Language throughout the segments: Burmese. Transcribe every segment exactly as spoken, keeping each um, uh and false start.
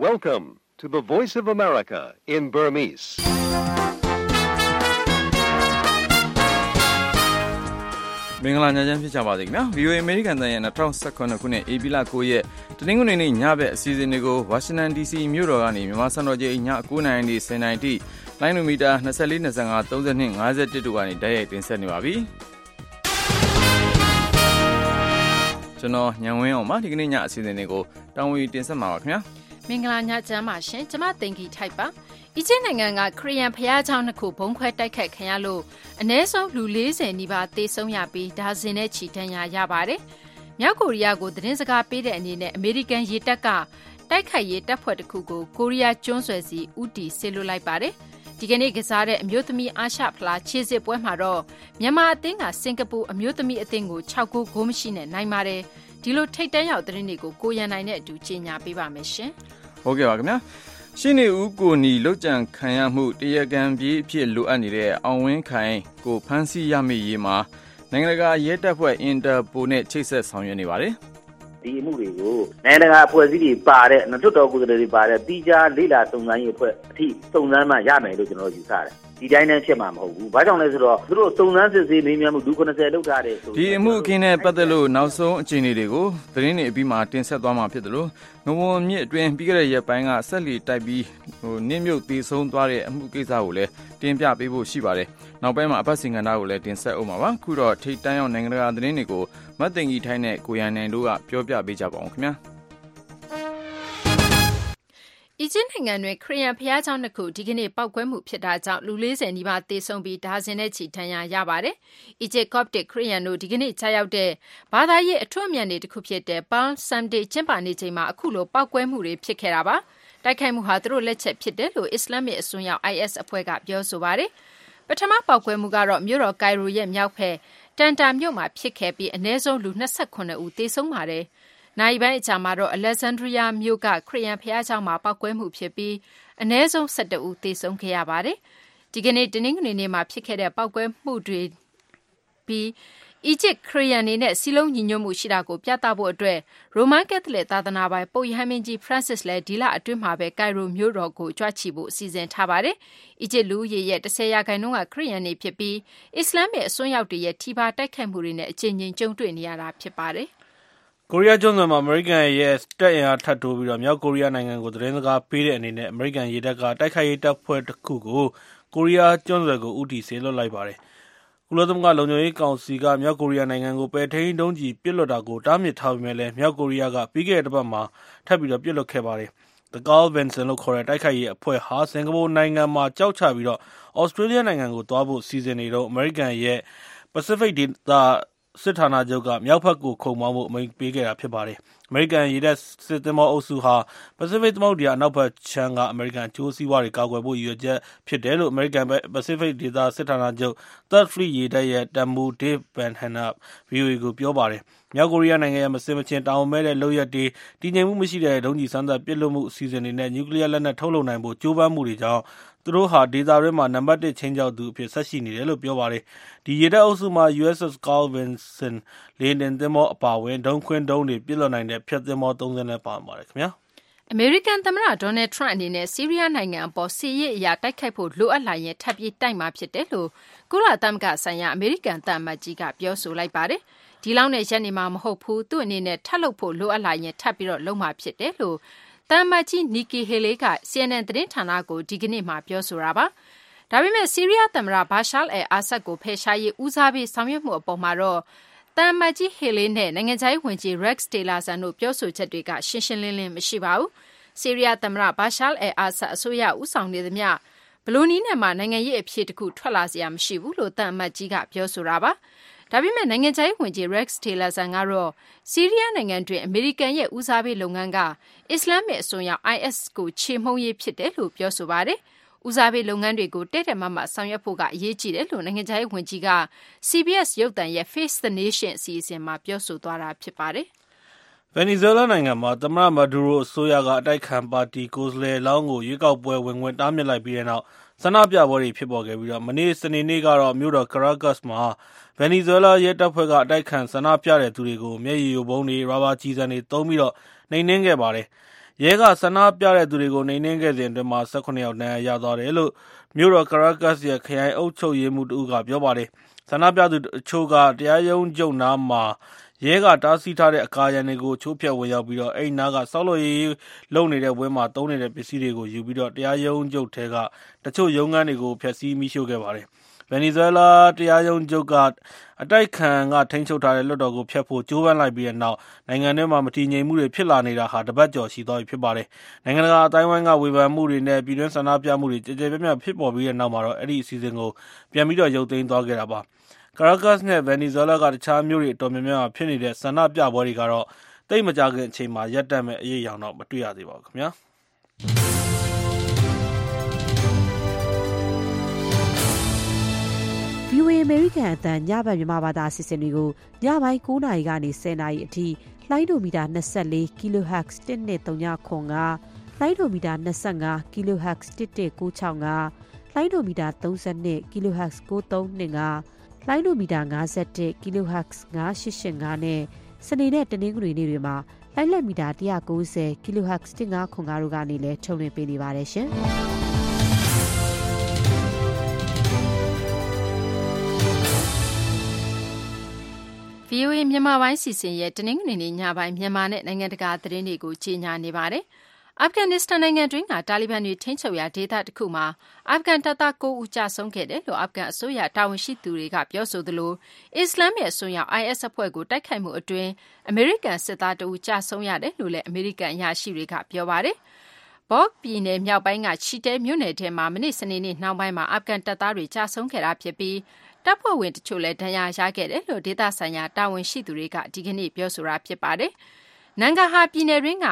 Welcome to the Voice of America in Burmese. မင်္ဂလာညချမ်းဖြစ်ကြပါစေခင်ဗျာ ဗီအိုအေ American တန်ရဲ့၂၀၁၇ခုနှစ်ဧပြီလ၉ရက်တနင်္ဂနွေနေ့ညဘက်အစီအစဉ်တွေကို Washington ဒီ စီ မြို့တော်ကနေမြန်မာစံတော်ချိန်ည၉နာရီနေ၁၀နာရီထိလိုင်းနိုမီတာ၂၄ ၂၅ ၃၂ ၅၁တို့ကနေတိုက်ရိုက်တင်ဆက်နေပါပြီကျွန်တော်ညံဝင်းအောင်ပါဒီကနေ့ညအစီအစဉ်တွေကိုတောင်းဝီတင်ဆက်မှာပါခင်ဗျာမင်္ဂလာညချမ်းပါရှင်ကျမတင်ကြီးထိုက်ပါအီဂျစ်နိုင်ငံကခရီးယန်ဖျားเจ้าနှစ်ခုဘုံခွဲတိုက်ခတ်ခံရလို့အနည်းဆုံးလူ၄၀နီးပါးသေဆုံးရပြီးဒါဇင်နဲ့ချီဒဏ်ရာရပါတယ်။မြောက်ကိုရီးယားကိုသတင်းစကားပေးတဲ့အနေနဲ့အမေရိကန်ရေတပ်ကတိုက်ခိုက်ရေးတပ်ဖွဲ့တစ်ခုကိုကိုရီးယားကျွန်းဆွယ်စီဦးတည်ဆေလွတ်လိုက်ပါတယ်။ဒီကနေ့ကစားတဲ့အမျိုးသမီးအာရှဖလားခြေစစ်ပွဲမှာတော့မြန်မာအသင်းကစင်ကာပူအမျိုးသမီးအသင်းကို၆ဂိုးဂိုးမရှိနဲ့နိုင်ပါတယ်။ဒီလိုထိပ်တန်းရောက်သတင်းတွေကိုကိုရန်နိုင်နဲ့အတူကြီးညာပေးပါမယ်ရှင်။ဟုတ်ကဲ့ပါခင်ဗျာ။ရှင်းနေဦးကိုနီလုတ်ကြံခံရမှုတရားခံပြေးအဖြစ်လိုအပ်နေတဲ့အောင်ဝင်းခိုင်ကိုဖမ်းဆီးရမိရေးမှာနိုင်ငံတကာရဲတပ်ဖွဲ့အင်တာပိုနဲ့ချိတ်ဆက်ဆောင်ရွက်နေပါတယ်ဒီအမှုတွေကိုနိုင်ငံတကာအဖွဲ့အစည်းတွေပါတဲ့နှုတ်တော်ကိုယ်စားလှယ်တွေပါတဲ့တီးခြားလေးလာစုံစမ်းရေးအဖွဲ့အထိစုံစမ်းမှရမယ်လို့ကျွန်တော်ယူဆတယ်ဒီတိုင်းနဲ့ဖြစ်မှာမဟုတ်ဘူး။ဘာကြောင့်လဲဆိုတော့သူတို့စုံစမ်းစစ်ဆေးမေးမြန်းမှုလူ၉၀လောက်ထားတယ်ဆိုဒီအမှုအခင်းနဲ့ပတ်သက်လို့နောက်ဆုံးအခြေအနေတွေကိုသတင်းတွေအပြီးမှာတင်ဆက်သွားမှာဖြစ်တယ်လို့ငဝွန်မြစ်အတွင်းပြီးခဲ့တဲ့ရက်ပိုင်းကဆက်လီတိုက်ပြီးဟိုနင်းမြုပ်သေးဆုံးသွားတဲ့အမှုကိစ္စကိုလည်းတင်ပြပေးဖို့ရှိပါတယ်။နောက်ပိုင်းမှာအပတ်စဉ်ကဏ္ဍကိုလည်းတင်ဆက်အောင်ပါပါ။ခုတော့ထိပ်တန်းရောက်နိုင်ငံတကာသတင်းတွေကိုမတ်တင်ကြီးထိုင်းနဲ့ကိုရန်နိုင်တို့ကပြောပြပေးကြပါအောင်ခင်ဗျာ။အီဂျစ်နိုင်ငံတွင်ခရီးယန်ဘုရားကျောင်းနှစ်ခုဒီကနေ့ပောက်ကွဲမှုဖြစ်တာကြောင့်လူ၄၀နီးပါးသေဆုံးပြီးဒါဇင်နဲ့ချီဒဏ်ရာရပါတယ်။အီဂျစ်ကော့ပတစ်ခရီးယန်တို့ဒီကနေ့ကြားရောက်တဲ့ဘာသာရေးအထွတ်အမြတ်နေ့တစ်ခုဖြစ်တဲ့ Palm Sunday ကျင်းပနေချိန်မှာအခုလိုပောက်ကွဲမှုတွေဖြစ်ခဲ့တာပါ။တိုက်ခိုက်မှုဟာသူတို့လက်ချက်ဖြစ်တယ်လို့အစ္စလာမစ်အစွန်းရောက် I S အဖွဲ့ကပြောဆိုပါတယ်။ပထမပောက်ကွဲမှုကတော့မြို့တော်ကိုင်ရိုရဲ့မြောက်ဘက်တန်တာမြို့မှာဖြစ်ခဲ့ပြီးအနည်းဆုံးလူ၂၈ဦးသေဆုံးပါတယ်။နိုင်ပိုင်းအကြာမှာတော့ Alexandria မြို့ကခရီးယန်ဘုရားကျောင်းမှာပောက်ကွဲမှုဖြစ်ပြီးအနည်းဆုံး၁၁ဦးသေဆုံးခဲ့ရပါတယ်။ဒီကနေ့တနင်္ဂနွေနေ့မှာဖြစ်ခဲ့တဲ့ပောက်ကွဲမှုတွေပြီးအီဂျစ်ခရီးယန်နေနဲ့စီလုံးညီညွတ်မှုရှိတာကိုပြသဖို့အတွက်ရိုမန်ကက်သလစ်သာသနာပိုင်ပုပ်ရဟန်းမင်းကြီး Francis လည်းဒီလအတွင်းမှာပဲကိုင်ရိုမြို့တော်ကိုကြွချီဖို့စီစဉ်ထားပါတယ်။အီဂျစ်လူဦးရေရဲ့၁၀ရာခိုင်နှုန်းကခရီးယန်နေဖြစ်ပြီးအစ္စလာမစ်အစွန်းရောက်တွေရဲ့ထိပါတိုက်ခိုက်မှုတွေနဲ့အကြိမ်ကြိမ်ကြုံတွေ့နေရတာဖြစ်ပါတယ်။ကိုရီးယားကျွန်းဆွယ်မှာအမေရိကန်ရဲ့တပ်အင်အားထပ်တိုးပြီးတော့မြောက်ကိုရီးယားနိုင်ငံကိုသတင်းစကားပေးတဲ့အနေနဲ့အမေရိကန်ရေတပ်ကတိုက်ခိုက်ရေးတပ်ဖွဲ့တစ်ခုကိုကိုရီးယားကျွန်းဆွယ်ကိုဦးတည်ဆေလွတ်လိုက်ပါတယ်။ကုလသမဂ္ဂလုံခြုံရေးကောင်စီကမြောက်ကိုရီးယားနိုင်ငံကိုပယ်ထိန်းဒုံးကျည်ပစ်လွတ်တာကိုတားမြစ်ထားပေမဲ့လည်းမြောက်ကိုရီးယားကပြီးခဲ့တဲ့တစ်ပတ်မှာထပ်ပြီးတော့ပစ်လွတ်ခဲ့ပါတယ်။ The Carl Vinson လို့ခေါ်တဲ့တိုက်ခိုက်ရေးအဖွဲ့ဟာစင်ကာပူနိုင်ငံမှာကြောက်ချပြီးတော့ဩစတြေးလျနိုင်ငံကိုသွားဖို့စီစဉ်နေတော့အမေရိကန်ရဲ့ Pacific ဒေသစစ်ဌာနချုပ်ကမြောက်ဘက်ကိုခုံမောင်းဖို့အမိန့်ပေးခဲ့တာဖြစ်ပါတယ်။အမေရိကန်ရေတပ်စစ်သင်္ဘောအုပ်စုဟာပစိဖိတ်သမုဒ္ဒရာအနောက်ဘက်ခြမ်းကအမေရိကန်အကျိုးစီးပွားတွေကာကွယ်ဖို့ရည်ရွယ်ချက်ဖြစ်တယ်လို့အမေရိကန်ပစိဖိတ်ဒေသစစ်ဌာနချုပ် Third Fleet ရေတပ်ရဲ့တပ်မှူး Dave Benham က ဗီအိုအေကိုပြောပါတယ်။မြောက်ကိုရီးယားနိုင်ငံရဲ့မစင်မချင်းတာဝန်မဲ့တဲ့လုပ်ရက်တွေတည်ငြိမ်မှုမရှိတဲ့ဒုံးကျည်စမ်းသပ်ပစ်လွှတ်မှုအစီအစဉ်တွေနဲ့နျူကလ িয়ার လက်နက်ထုတ်လုပ်နိုင်ဖို့ကြိုးပမ်းမှုတွေကြောင့်သူတို့ဟာဒေသတွင်းမှာနံပါတ်တစ်ချင်းချောက်သူအဖြစ်ဆက်ရှိနေတယ်လို့ပြောပါတယ်။ဒီရေတပ်အုပ်စုမှာ U S S Carl Vinson လေယာဉ်တင်သင်္ဘောအပါအဝင်ဒုံးခွင်းဒုံးတွေပြစ်လွှတ်နိုင်တဲ့ဖျက်သင်္ဘောသုံးစင်းနဲ့ပါပါတယ်ခင်ဗျာ။အမေရိကန်သမ္မတဒေါ်နယ်ထရန့်အနေနဲ့ဆီးရီးယားနိုင်ငံအပေါ်စစ်ရေးအရာတိုက်ခိုက်ဖို့လိုအပ်လာရင်ထပ်ပြီးတိုက်မှာဖြစ်တယ်လို့ကုလသမဂ္ဂဆိုင်ရာအမေရိကန်သံအမတ်ကြီးကပြောဆိုလိုက်ပါတယ်။ဒီလောက်နဲ့ရက်နေမှာမဟုတ်ဘူးသူ့အနေနဲ့ထပ်လုပ်ဖို့လိုအပ်လာရင်ထပ်ပြီးတော့လုပ်မှာဖြစ်တယ်လို့တမ်မတ်ကြီးနီကီဟေလေးက C N N သတင်းဌာနကိုဒီကနေ့မှပြောဆိုတာပါ။ဒါပေမဲ့ဆီးရီးယားသမ္မတဘာရှာအယ်အာဆတ်ကိုဖယ်ရှားရေးဦးစားပေးဆောင်ရွက်မှုအပေါ်မှာတော့တမ်မတ်ကြီးဟေလေးနဲ့နိုင်ငံခြားရေးဝန်ကြီး Rex Tillerson တို့ပြောဆိုချက်တွေကရှင်းရှင်းလင်းလင်းမရှိပါဘူး။ဆီးရီးယားသမ္မတဘာရှာအယ်အာဆတ်အစိုးရဦးဆောင်နေသမျှဘလိုနီးနဲ့မှနိုင်ငံရေးအဖြစ်တစ်ခုထွက်လာစရာမရှိဘူးလို့တမ်မတ်ကြီးကပြောဆိုတာပါ။ဒါပေမဲ့နိုင်ငံခြားရေးဝန်ကြီး Rex Tillerson ကတော့ဆီးရီးယားနိုင်ငံတွင်အမေရိကန်ရဲ့ဦးစားပေးလုပ်ငန်းကအစ္စလာမစ်အစွန်းရောက် I S ကိုချေမှုန်းရေးဖြစ်တယ်လို့ပြောဆိုပါတယ်။ဦးစားပေးလုပ်ငန်းတွေကိုတဲ့တဲ့မမဆောင်ရွက်ဖို့ကအရေးကြီးတယ်လို့နိုင်ငံခြားရေးဝန်ကြီးက C B S ရုပ်သံရဲ့ Face the Nation အစီအစဉ်မှာပြောဆိုသွားတာဖြစ်ပါတယ်။ဗင်နီဇွဲလားနိုင်ငံမှာသမ္မတမဒူရိုအစိုးရကအတိုက်ခံပါတီကိုယ်စားလှယ်လောင်းကိုရွေးကောက်ပွဲဝင်ခွင့်တားမြစ်လိုက်ပြီးတဲ့နောက်ဆန္ဒပြပွဲတွေဖြစ်ပေါ်ခဲ့ပြီးတော့မနေ့စနေနေ့ကတော့မြို့တော် Caracas မှာဗင်နီဇွဲလားရဲတပ်ဖွဲ့ကအတိုက်ခံဆန္ဒပြတဲ့သူတွေကိုမျက်ရည်ယိုဗုံးတွေရာဘာကျည်ဆံတွေသုံးပြီးတော့နှိမ်နင်းခဲ့ပါတယ်။ရဲကဆန္ဒပြတဲ့သူတွေကိုနှိမ်နင်းခဲ့စဉ်အတွင်းမှာ၁၇ယောက်ဒဏ်ရာရသွားတယ်လို့မြို့တော်ကာရာကတ်ရဲ့ခရိုင်အုပ်ချုပ်ရေးမှူးတဦးကပြောပါတယ်ဆန္ဒပြသူအချို့ကတရားရုံးချုပ်နားမှာရဲကတားဆီးထားတဲ့အကာအရံတွေကိုချိုးဖျက်ဝင်ရောက်ပြီးတော့အဲ့နားကဆောက်လုပ်ရေးလုပ်နေတဲ့ဝင်းမှာတုံးနေတဲ့ပစ္စည်းတွေကိုယူပြီးတော့တရားရုံးချုပ်ထဲကတချို့ရုံးခန်းတွေကိုဖျက်ဆီးမိရှို့ခဲ့ပါတယ်ဗင်နီဇွဲလားတရားရုံးချုပ်ကအတိုက်ခံကထိန်းချုပ်ထားတဲ့လွှတ်တော်ကိုဖျက်ဖို့ကြိုးပမ်းလိုက်ပြီးတဲ့နောက်နိုင်ငံထဲမှာမတည်ငြိမ်မှုတွေဖြစ်လာနေတာဟာတပတ်ကျော်ရှိသွားပြီဖြစ်ပါတယ်နိုင်ငံတကာအတိုင်းအဝိုင်းကဝေဖန်မှုတွေနဲ့ပြည်တွင်းဆန္ဒပြမှုတွေကြည်ကြဲပြန့်ပြန့်ဖြစ်ပေါ်ပြီးတဲ့နောက်မှာတော့အဲ့ဒီအစီအစဉ်ကိုပြန်ပြီးတော့ရုပ်သိမ်းသွားခဲ့တာပါကာရာကတ်နဲ့ဗင်နီဇွဲလားကတခြားမြို့တွေအတော်များများဖြစ်နေတဲ့ဆန္ဒပြပွဲတွေကတော့တိတ်မကြခင်အချိန်မှာရပ်တန့်မဲ့အရေးအယောင်တော့မတွေ့ရသေးပါဘူးခင်ဗျာဗီအိုအေ American အသံညဘက်မြန်မာဘာသာအစီအစဉ်တွေကိုညပိုင်း၉နာရီကနေ၁၀နာရီအထိလိုင်းဒိုမီတာ24 kilohertz တစ်နှစ်သုံးညခွန်ကလိုင်းဒိုမီတာ25 kilohertz တစ်တစ်ကိုးချောင်းကလိုင်းဒိုမီတာ32 kilohertz ကိုးသုံးနှစ်ကလိုင်းဒိုမီတာ51 kilohertz ငါးရှစ်ရှစ်ငါးနဲ့စနေနဲ့တနင်္ဂနွေနေ့တွေမှာလိုင်းလက်မီတာ၁၉၀ kilohertz တစ်ငါးခွန်ကားတို့ကနေလည်းထုတ်လွှင့်ပေးနေပါတယ်ရှင်။ဗီအိုအေမြန်မာပိုင်းစီစဉ်ရဲ့တနင်္ဂနွေနေ့ညပိုင်းမြန်မာနဲ့နိုင်ငံတကာသတင်းတွေကိုကြီးညာနေပါတယ်။အာဖဂန်နစ္စတန်နိုင်ငံတွင်းကတာလီဘန်တွေထိန်းချုပ်ရာဒေသတစ်ခုမှာအာဖဂန်တပ်သား၉ဦးကြာဆုံးခဲ့တယ်လို့အာဖဂန်အစိုးရတာဝန်ရှိသူတွေကပြောဆိုသလိုအစ္စလာမ်ရဲ့အစွန်းရောက် အိုင်အက်စ် အဖွဲ့ကိုတိုက်ခိုက်မှုအတွင်းအမေရိကန်စစ်သားတဦးကြာဆုံးရတယ်လို့လည်းအမေရိကန်အရာရှိတွေကပြောပါတယ်။ဘော့ပြည်နယ်မြောက်ပိုင်းကချီတဲမြို့နယ်ထဲမှာမနေ့စနေနေ့နှောင်းပိုင်းမှာအာဖဂန်တပ်သားတွေကြာဆုံးခဲ့တာဖြစ်ပြီးတပ်ဖွဲ့ဝင်တချို့လည်းဒဏ်ရာရခဲ့တယ်လို့ဒေသဆိုင်ရာတာဝန်ရှိသူတွေကဒီကနေ့ပြောဆိုတာဖြစ်ပါတယ်။နန်ဂါဟာပြည်နယ်တွင်းက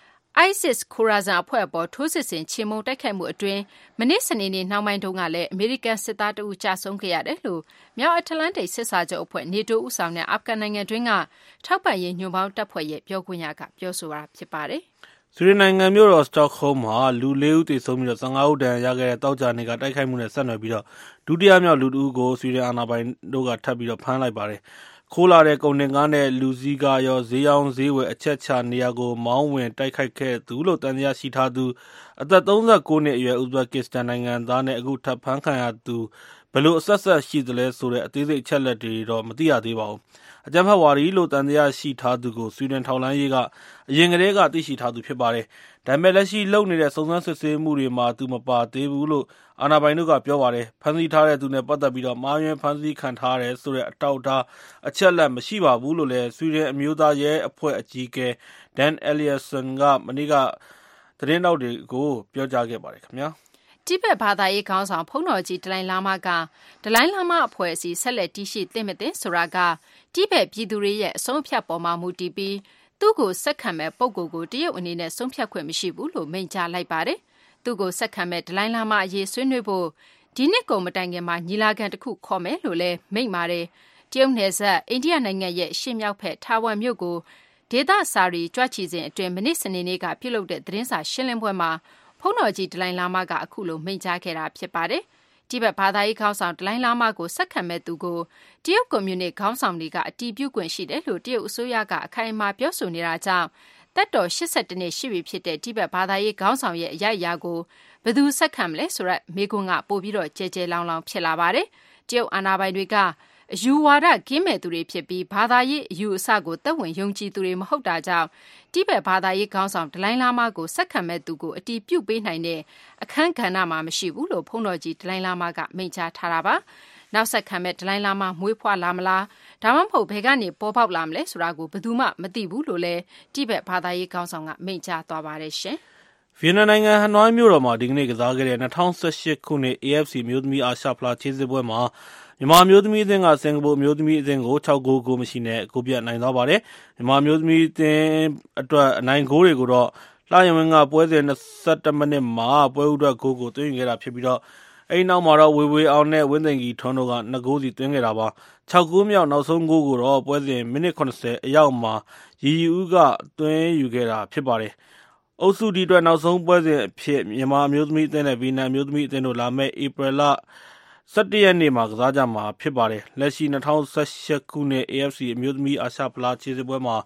ISIS ခိုရာဇန်အဖွဲ့အပေါ်ထိုးစစ်ဆင်ချေမှုန်းတိုက်ခိုက်မှုအတွင်းမနေ့စနေနေ့နှောင်းပိုင်းတုန်းကလည်းအမေရိကန်စစ်သားတဦးကြာဆုံးခဲ့ရတယ်လို့မြောက်အတ္တလန္တိတ်စစ်စာချုပ်အဖွဲ့နေတိုးဦးဆောင်တဲ့အာဖဂန်နိုင်ငံတွင်းကထောက်ပံ့ရေးညွှန်ပေါင်းတပ်ဖွဲ့ရဲ့ပြောခွင့်ရကပြောဆိုတာဖြစ်ပါတယ်။ဆွီဒင်နိုင်ငံမြို့တော်စတော့ဟုမ်းမှာလူလေးဦးသေဆုံးပြီးတော့၁၅ဦးဒဏ်ရာရခဲ့တဲ့တောက်ကြနေကတိုက်ခိုက်မှုနဲ့ဆက်နွယ်ပြီးတော့ဒုတိယမြောက်လူတဦးကိုဆွီဒင်အာဏာပိုင်တို့ကထပ်ပြီးတော့ဖမ်းလိုက်ပါတယ်။ခိုးလာတဲ့ကုန်တင်ကားနဲ့လူစည်းကားရောဈေးရောင်းဈေးဝယ်အချက်ချနေရာကိုမောင်းဝင်တိုက်ခိုက်ခဲ့သူလို့တန်တရားရှိထားသူအသက်၃၉နှစ်အရွယ်ဥဇဘက်ကစ္စတန်နိုင်ငံသားနဲ့အခုထပ်ဖမ်းခံရသူဘယ်လိုအဆက်ဆက်ရှိသလဲဆိုတဲ့အသေးစိတ်အချက်လက်တွေတော့မသိရသေးပါဘူး။အကြမ်းဖက်ဝါဒီလို့တန်တရားရှိထားသူကိုဆွီဒင်ထောက်လှမ်းရေးကအရင်ကတည်းကသိရှိထားသူဖြစ်ပါတယ်။ဒါပေမဲ့လက်ရှိလုပ်နေတဲ့စုံစမ်းစစ်ဆေးမှုတွေမှာသူမပါသေးဘူးလို့အာဏာပိုင်တို့ကပြောပါတယ်။ဖမ်းဆီးထားတဲ့သူနဲ့ပတ်သက်ပြီးတော့မှားယွင်းဖမ်းဆီးခံထားရတယ်ဆိုတဲ့အထောက်အထားအချက်လက်မရှိပါဘူးလို့လည်းဆွီဒင်အမျိုးသားရဲအဖွဲ့အကြီးအကဲဒန်အယ်လီယာဆန်ကမနေ့ကသတင်းတောက်တွေကိုပြောကြားခဲ့ပါတယ်ခင်ဗျာ။တိဘက်ဘာသာရေးခေါင်းဆောင်ဖုန်းတော်ကြီးဒလိုင်းလာမကဒလိုင်းလာမအဖွဲ့အစည်းဆက်လက်တည်ရှိသင့်မသင့်ဆိုတာကတိဘက်ပြည်သူတွေရဲ့အဆုံးအဖြတ်ပေါ်မှာမူတည်ပြီးသူ့ကိုဆက်ခံမဲ့ပုံကိုယ်ကိုတရုတ်အနေနဲ့ဆုံးဖြတ်ခွင့်မရှိဘူးလို့မိန့်ကြားလိုက်ပါတယ်။သူ့ကိုဆက်ခံမဲ့ဒလိုင်းလာမအရေးဆွေးနွေးဖို့ဒီနှစ်ကုန်မတိုင်ခင်မှာညီလာခံတစ်ခုခေါ်မယ်လို့လည်းမိန့်ပါတယ်။တရုတ်နယ်စပ်အိန္ဒိယနိုင်ငံရဲ့ရှေ့မြောက်ဘက်ထာဝမ်မြို့ကိုဒေသစာရီကြွချီစဉ်အတွင်းမနေ့စနေနေ့ကပြုလုပ်တဲ့သတင်းစာရှင်းလင်းပွဲမှာဖုန်းတော်ကြီးဒလိုင်းလာမကအခုလိုမိန့်ကြားခဲ့တာဖြစ်ပါတယ်။တိဘက်ဘာသာရေးခေါင်းဆောင်ဒလိုင်းလာမကိုဆက်ခံမဲ့သူကိုတရုတ်ကွန်မြူနတီခေါင်းဆောင်တွေကအတီးပြုတ်ခွင့်ရှိတယ်လို့တရုတ်အစိုးရကအခိုင်အမာပြောဆိုနေတာကြောင့်တပ်တော်၈၁နှစ်ရှိပြီဖြစ်တဲ့တိဘက်ဘာသာရေးခေါင်းဆောင်ရဲ့အရိုက်အရာကိုဘယ်သူဆက်ခံမလဲဆိုတော့မေကွန်းကပို့ပြီးတော့ကြဲကြဲလောင်လောင်ဖြစ်လာပါတယ်။တရုတ်အာဏာပိုင်တွေကအယူဝါဒကင်းမဲ့သူတွေဖြစ်ပြီးဘာသာရေးအယူအဆကိုသက်ဝင်ယုံကြည်သူတွေမဟုတ်တာကြောင့်တိဘက်ဘာသာရေးခေါင်းဆောင်ဒလိုင်းလာမကိုဆက်ခံမဲ့သူကိုအတီးပြုတ်ပေးနိုင်တဲ့အခန်းကဏ္ဍမှာမရှိဘူးလို့ဖုန်းတော်ကြီးဒလိုင်းလာမကမိန့်ကြားထားတာပါ။နောက်ဆက်ခံမဲ့ဒလိုင်းလာမမွေးဖွားလာမလားဒါမှမဟုတ်ဘယ်ကနေပေါ်ပေါက်လာမလဲဆိုတာကိုဘယ်သူမှမသိဘူးလို့လည်းတိဘက်ဘာသာရေးခေါင်းဆောင်ကမိန့်ကြားသွားပါတယ်ရှင်။ဗီယက်နမ်နိုင်ငံဟနွိုင်းမြို့တော်မှာဒီကနေ့ကစားခဲ့တဲ့၂၀၁၈ခုနှစ် အေ အက်ဖ်စီ မျိုးသမီးအာရှဖလားခြေစစ်ပွဲမှာမြန်မာမျိုးသမီးအသင်းကစင်ကာပူမျိုးသမီးအသင်းကို၆ဂိုးကိုမရှိနဲ့ဂိုးပြတ်နိုင်သွားပါတယ်။မြန်မာမျိုးသမီးအသင်းအတွက်အနိုင်ဂိုးတွေကိုတော့လှယဝင်းကပွဲစဉ်၂၁မိနစ်မှာပွဲဥအတွက်ဂိုးကိုသွင်းယူခဲ့တာဖြစ်ပြီးတော့အဲဒီနောက်မှာတော့ဝေဝေအောင်နဲ့ဝင်းသိမ်ကြီးထွန်းတို့က၂ဂိုးစီသွင်းခဲ့တာပါ။၆ဂိုးမြောက်နောက်ဆုံးဂိုးကိုတော့ပွဲစဉ်မိနစ်၇၀အရောက်မှာရီရီဦးကသွင်းယူခဲ့တာဖြစ်ပါတယ်။အုပ်စုဒီအတွက်နောက်ဆုံးပွဲစဉ်အဖြစ်မြန်မာမျိုးသမီးအသင်းနဲ့ဗီယက်နမ်မျိုးသမီးအသင်းတို့လာမယ့်ဧပြီလ၁၁ရက်နေ့မှာကစားကြမှာဖြစ်ပါတယ်။လက်ရှိ၂၀၁၈ခုနှစ် အေ အက်ဖ်စီ အမျိုးသမီးအာရှဖလားခြေစစ်ပွဲမှာ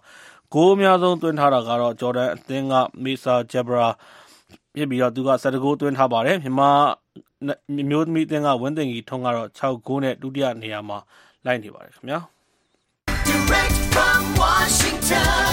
ဂိုးအများဆုံးသွင်းထားတာကတော့ဂျော်ဒန်အသင်းကမေဆာဂျက်ဘရာဖြစ်ပြီးတော့သူကဆယ်ဂိုးသွင်းထားပါတယ်မြန်မာမျိုးသမီးအသင်းကဝင်းသိင်ကြီးထုံးကတော့၆ဂိုးနဲ့ဒုတိယနေရာမှာလိုက်နေပါတယ်ခင်ဗျာ Direct from Washington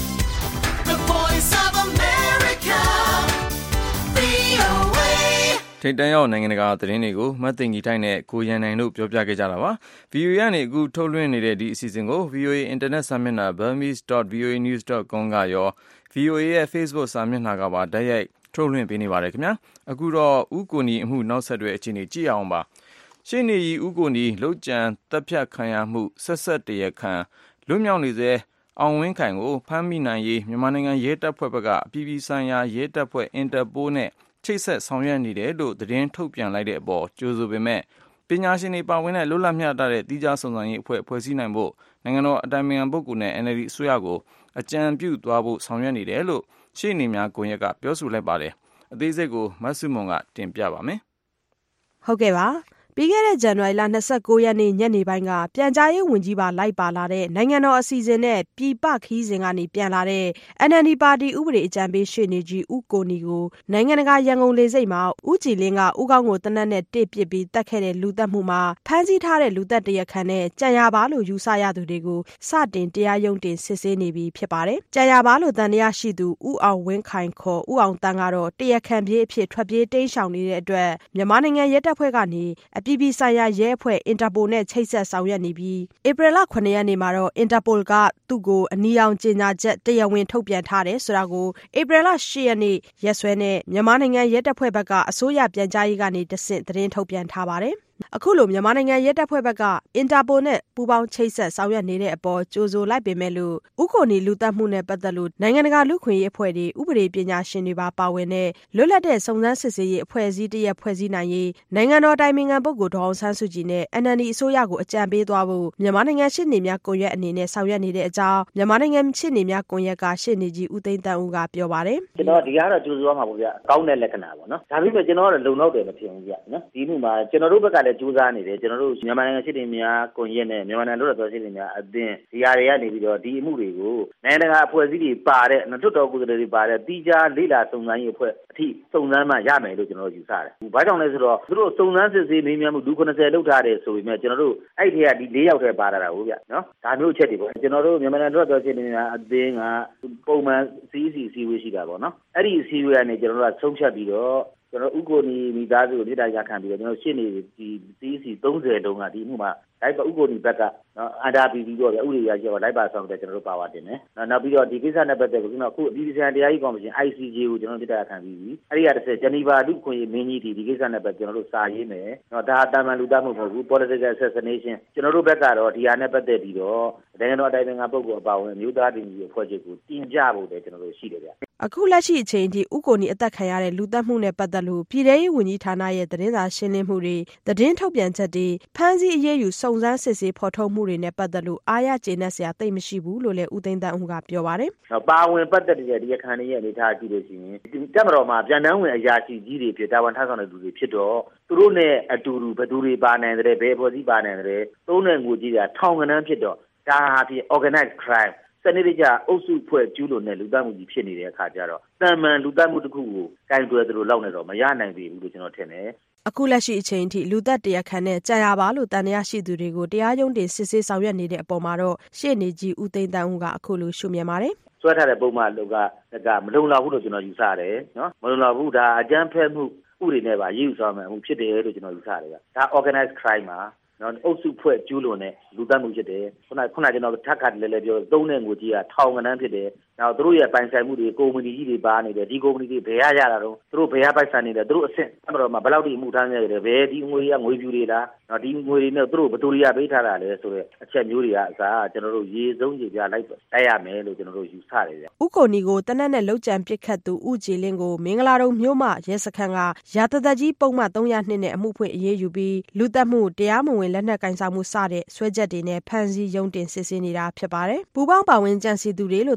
The Voice of America ဗွီအိုအေထိပ်တန်းရောက်နိုင်ငံတကာသတင်းတွေကိုမတ်သိင်ကြီးထိုက်နဲ့ကိုရန်နိုင်တို့ပြောပြခဲ့ကြတာပါ ဗီအိုအေ ကနေအခုထုတ်လွှင့်နေတဲ့ဒီအစီအစဉ်ကို ဗီအိုအေ Internet စာမျက်နှာ burmese dot v o a news dot com ကရော ဗီအိုအေ ရဲ့ Facebook စာမျက်နှာကပါတိုက်ရိုက်ထုတ်လွှင့်ပေးနေပါတယ်ခင်ဗျာအခုတော့ဦးကိုနီအမှုနောက်ဆက်တွဲအခြေအနေကြည့်အောင်ပါရှေ့နေကြီးဦးကိုနီလုတ်ကြံတပ်ဖြတ်ခံရမှုဆက်ဆက်တရခံလွတ်မြောက်နေစေအောင်ဝင်းခိုင်ကိုဖမ်းမိနိုင်ရေးမြန်မာနိုင်ငံရဲတပ်ဖွဲ့ဘက်ကအပြည်ပြည်ဆိုင်ရာရဲတပ်ဖွဲ့အင်တာပိုနဲ့ချိတ်ဆက်ဆောင်ရွက်နေတယ်လို့သတင်းထုတ်ပြန်လိုက်တဲ့အပေါ်ကြိုဆိုပေမဲ့ပညာရှင်တွေပါဝင်တဲ့လွတ်လပ်မျှတတဲ့တီးခြားစုံစမ်းရေးအဖွဲ့ဖွဲ့စည်းနိုင်ဖို့နိုင်ငံတော်အတိုင်ပင်ခံပုဂ္ဂိုလ်နဲ့ N L D အစိုးရကိုအကြံပြုသွားဖို့ဆောင်ရွက်နေတယ်လို့ရှေ့နေများကွန်ရက်ကပြောဆိုလိုက်ပါတယ်အသေးစိတ်ကိုမဆုမွန်ကတင်ပြပါမယ်ဟုတ်ကဲ့ပါပြီးခဲ့တဲ့ဇန်နဝါရီလ၂၉ရက်နေ့ညနေပိုင်းကပြန်ကြားရေးဝန်ကြီးပါလိုက်ပါလာတဲ့နိုင်ငံတော်အစီအစဉ်နဲ့ပြည်ပခီးစဉ်ကနေပြန်လာတဲ့ N L D ပါတီဥပဒေအကြံပေးရှေ့နေကြီးဦးကိုနီကိုနိုင်ငံတကာရန်ကုန်လေဆိပ်မှာဦးကြည်လင်းကဦးကောင်းကိုတနက်နဲ့တစ်ပစ်ပြီးတတ်ခဲ့တဲ့လူသက်မှုမှာဖမ်းဆီးထားတဲ့လူသက်တရခန့်နဲ့ကြံရပါလို့ယူဆရသူတွေကိုစတင်တရားရုံးတင်စစ်ဆေးနေပြီဖြစ်ပါတယ်ကြံရပါလို့တန်တရားရှိသူဦးအောင်ဝင်းခိုင်ခေါ်ဦးအောင်တန်းကတော့တရခန့်ပြေးအဖြစ်ထွက်ပြေးတိမ်းရှောင်နေတဲ့အတွက်မြန်မာနိုင်ငံရဲတပ်ဖွဲ့ကနေပြည်ပြည်ဆိုင်ရာရဲအဖွဲ့အင်တာပိုနဲ့ချိတ်ဆက်ဆောင်ရွက်နေပြီးဧပြီလခုနှစ်ရက်နေ့မှာတော့အင်တာပိုကသူ့ကိုအနီရောင်ကြေညာချက်တရားဝင်ထုတ်ပြန်ထားတယ်ဆိုတာကိုဧပြီလ၈ရက်နေ့ရက်စွဲနဲ့မြန်မာနိုင်ငံရဲတပ်ဖွဲ့ဘက်ကအစိုးရပြန်ကြားရေးကနေတဆင့်သတင်းထုတ်ပြန်ထားပါတယ်အခုလိုမြန်မာနိုင်ငံရဲတပ်ဖွဲ့ဘက်ကအင်တာပိုနဲ့ပူးပေါင်းချိတ်ဆက်ဆောင်ရွက်နေတဲ့အပေါ်ကြိုဆိုလိုက်ပေမဲ့လို့ဥက္ကိုနီလူသက်မှုနဲ့ပတ်သက်လို့နိုင်ငံတကာလူခွင့်ရေးအဖွဲ့တွေဥပဒေပညာရှင်တွေပါပါဝင်တဲ့လွတ်လပ်တဲ့စုံစမ်းစစ်ဆေးရေးအဖွဲ့အစည်းတရက်ဖွဲ့စည်းနိုင်ရေးနိုင်ငံတော်တိုင်ပင်ခံပုဂ္ဂိုလ်ဒေါ်အောင်ဆန်းစုကြည်နဲ့ N L D အစိုးရကိုအကြံပေးသွားဖို့မြန်မာနိုင်ငံရှေ့နေများကွန်ရက်အနေနဲ့ဆောင်ရွက်နေတဲ့အကြောင်းမြန်မာနိုင်ငံရှေ့နေများကွန်ရက်ကရှေ့နေကြီးဦးသိန်းတန်းဦးကပြောပါတယ်ကျွန်တော်ဒီကတော့ကြိုဆိုရမှာပေါ့ဗျာကောင်းတဲ့လက္ခဏာပေါ့နော်ဒါပေမဲ့ကျွန်တော်ကတော့လုံလောက်တယ်မဖြစ်ဘူးဗျာနော်ဒီမှုမှာကျွန်တော်တို့ဘက်ကလည်းကြိုးစားနေတယ်ကျွန်တော်တို့မြန်မာနိုင်ငံရှေ့နေများကွန်ရက်နဲ့မြန်မာနိုင်ငံတို့တော်ရှေ့နေများအသင်းဒီဟာတွေကနေပြီးတော့ဒီအမှုတွေကိုနိုင်ငံတကာအဖွဲ့အစည်းတွေပါတဲ့တွတ်တော်ကိုယ်စားလှယ်တွေပါတဲ့တီးခြားလေးလာစုံစမ်းရေးအဖွဲ့အထိစုံစမ်းမှရမယ်လို့ကျွန်တော်တို့ယူဆတယ်။ဘာကြောင့်လဲဆိုတော့သူတို့စုံစမ်းစစ်ဆေးမေးမြန်းမှုလူ၇၀လောက်ထားတယ်ဆိုပေမဲ့ကျွန်တော်တို့အဲ့ဒီကဒီ၄ယောက်တည်းပါလာတာဟုတ်ဗျနော်ဒါမျိုးအချက်တွေပေါ့ကျွန်တော်တို့မြန်မာနိုင်ငံတို့တော်ရှေ့နေများအသင်းကပုံမှန် C E C စီဝေးရှိတာပေါ့နော်အဲ့ဒီစီဝေးကနေကျွန်တော်တို့ကဆုံးဖြတ်ပြီးတော့ကျွန်တော်ဥက္ကိုနီမိသားစုကိုပြည်ထောင်ရခံပြီးတော့ကျွန်တော်ရှင်းနေဒီ C E C ၃၀လုံးကဒီမှုမှာလိုက်ပါဥက္ကိုနီဘက်ကနော်အန်တာပီပြီးတော့ဥပဒေရရှိတော့လိုက်ပါဆောင်တဲ့ကျွန်တော်တို့ပါဝါတင်တယ်။နောက်ပြီးတော့ဒီကိစ္စနဲ့ပတ်သက်ပြီးကျွန်တော်အခုအပြည်ပြည်ဆိုင်ရာတရားရေးကော်မရှင် I C J ကိုကျွန်တော်ပြည်ထောင်ရခံပြီးပြီ။အဲ့ဒီကတစ်ဆက်ဂျနီဗာလူခွင့်ရေးမင်းကြီးတီဒီကိစ္စနဲ့ပတ်သက်ကျွန်တော်တို့စာရေးမယ်။နော်ဒါတာမန်လူသားမှုမဟုတ်ဘူး political assassination ကျွန်တော်တို့ဘက်ကတော့ဒီဟာနဲ့ပတ်သက်ပြီးတော့နိုင်ငံတော်အတိုင်ပင်ခံပုဂ္ဂိုလ်အပါအဝင်မျိုးသားတင်ကြီးအဖွဲ့ချုပ်ကိုတင်ပြဖို့လည်းကျွန်တော်တို့ရှိတယ်ဗျ။အခုလက်ရှိအချိန်ထိဥက္ကိုနီအသက်ခံရတဲ့လူသက်မှုနဲ့ပတ်သက်လို့ပြည်ထရေးဝန်ကြီးဌာနရဲ့သတင်းစာရှင်းလင်းမှုတွေသတင်းထုတ်ပြန်ချက်တွေဖမ်းဆီးအရေးယူစုံစမ်းစစ်ဆေးဖော်ထုတ်မှုတွေနဲ့ပတ်သက်လို့အားရကျေနပ်စရာသိပ်မရှိဘူးလို့လည်းဦးသိန်းတန်းဦးကပြောပါတယ်။ပါဝင်ပတ်သက်တဲ့ဒီအခန်းရဲ့အနေအထားကြည့်လို့ရှိရင်တက်မတော်မှာပြန်တန်းဝင်အရာရှိကြီးတွေဖြစ်တာဝန်ထမ်းဆောင်တဲ့လူတွေဖြစ်တော့သူတို့နဲ့အတူတူဘယ်သူတွေပါနိုင်တယ်ဘယ်အဖွဲ့အစည်းပါနိုင်တယ်သုံးတဲ့ငွေကြီးကထောင်ကနန်းဖြစ်တော့ဒါဟာဖြင့် organized crimeစနစ်တကျအုပ်စုဖွဲ့ကျူးလွန်တဲ့လူသတ်မှုကြီးဖြစ်နေတဲ့အခါကျတော့တန်မှန်လူသတ်မှုတစ်ခုကိုကင်တွယ်သလိုလောက်နေတော့မရနိုင်သေးဘူးလို့ကျွန်တော်ထင်တယ်အခုလက်ရှိအချိန်ထိလူသက်တရခန့်နဲ့ကြာရပါလို့တန်တရားရှိသူတွေကိုတရားရုံးတင်စစ်ဆေးဆောင်ရွက်နေတဲ့အပေါ်မှာတော့ရှေ့နေကြီးဦးသိန်းတန်းဦးကအခုလိုရှုမြင်ပါတယ်ဆွဲထားတဲ့ပုံမှန်လောက်ကကမလုံလောက်ဘူးလို့ကျွန်တော်ယူဆတယ်နော်မလုံလောက်ဘူးဒါအကြမ်းဖက်မှုဥပဒေနဲ့ပါရေးယူဆောင်မယ်အမှုဖြစ်တယ်လို့ကျွန်တော်ယူဆတယ်ကဒါ organized crime ပါနော်အုပ်စုဖွဲ့ကျူးလွန်တဲ့လူသတ်မှုဖြစ်တယ်ခုနခုနကျွန်တော်ထပ်ခါတလဲလဲပြောသုံးတဲ့ငွေကြီးကထောင်ကနန်းဖြစ်တယ်နောက်သူတို့ရဲ့ပိုင်ဆိုင်မှုတွေကုမ္ပဏီကြီးတွေပါနေတယ်ဒီကုမ္ပဏီတွေဘယ်ရရတာတော့သူတို့ဘယ်ရပိုက်ဆိုင်နေတယ်သူတို့အဆင့်အဲ့တော့မှဘယ်လောက်ဒီအမှုထမ်းနေတယ်ဘယ်ဒီငွေတွေကငွေပြူတွေလားနော်ဒီငွေတွေနဲ့သူတို့ဘယ်သူတွေကပေးထားတာလဲဆိုတော့အချက်မျိုးတွေကအစားကျွန်တော်တို့ရေစုံကြီးပြလိုက်တိုက်ရမယ်လို့ကျွန်တော်တို့ယူဆတယ်ဗျဥက္ကိုနီကိုတနက်နဲ့လှုပ်ကြံပစ်ခတ်သူဦးကြည်လင်းကိုမင်္ဂလာတုံမြို့မှရဲစခန်းကရာတသက်ကြီးပုံမှန်၃၀၂နဲ့အမှုဖွင့်အရေးယူပြီးလူသက်မှုတရားမဝင်လက်နက်ကင်ဆောင်မှုစတဲ့ဆွဲချက်တွေနဲ့ဖမ်းဆီးရုံးတင်စစ်ဆေးနေတာဖြစ်ပါတယ်ပူပေါင်းပါဝင်ကြံစီသူတွေလို့တန်တရားရှိ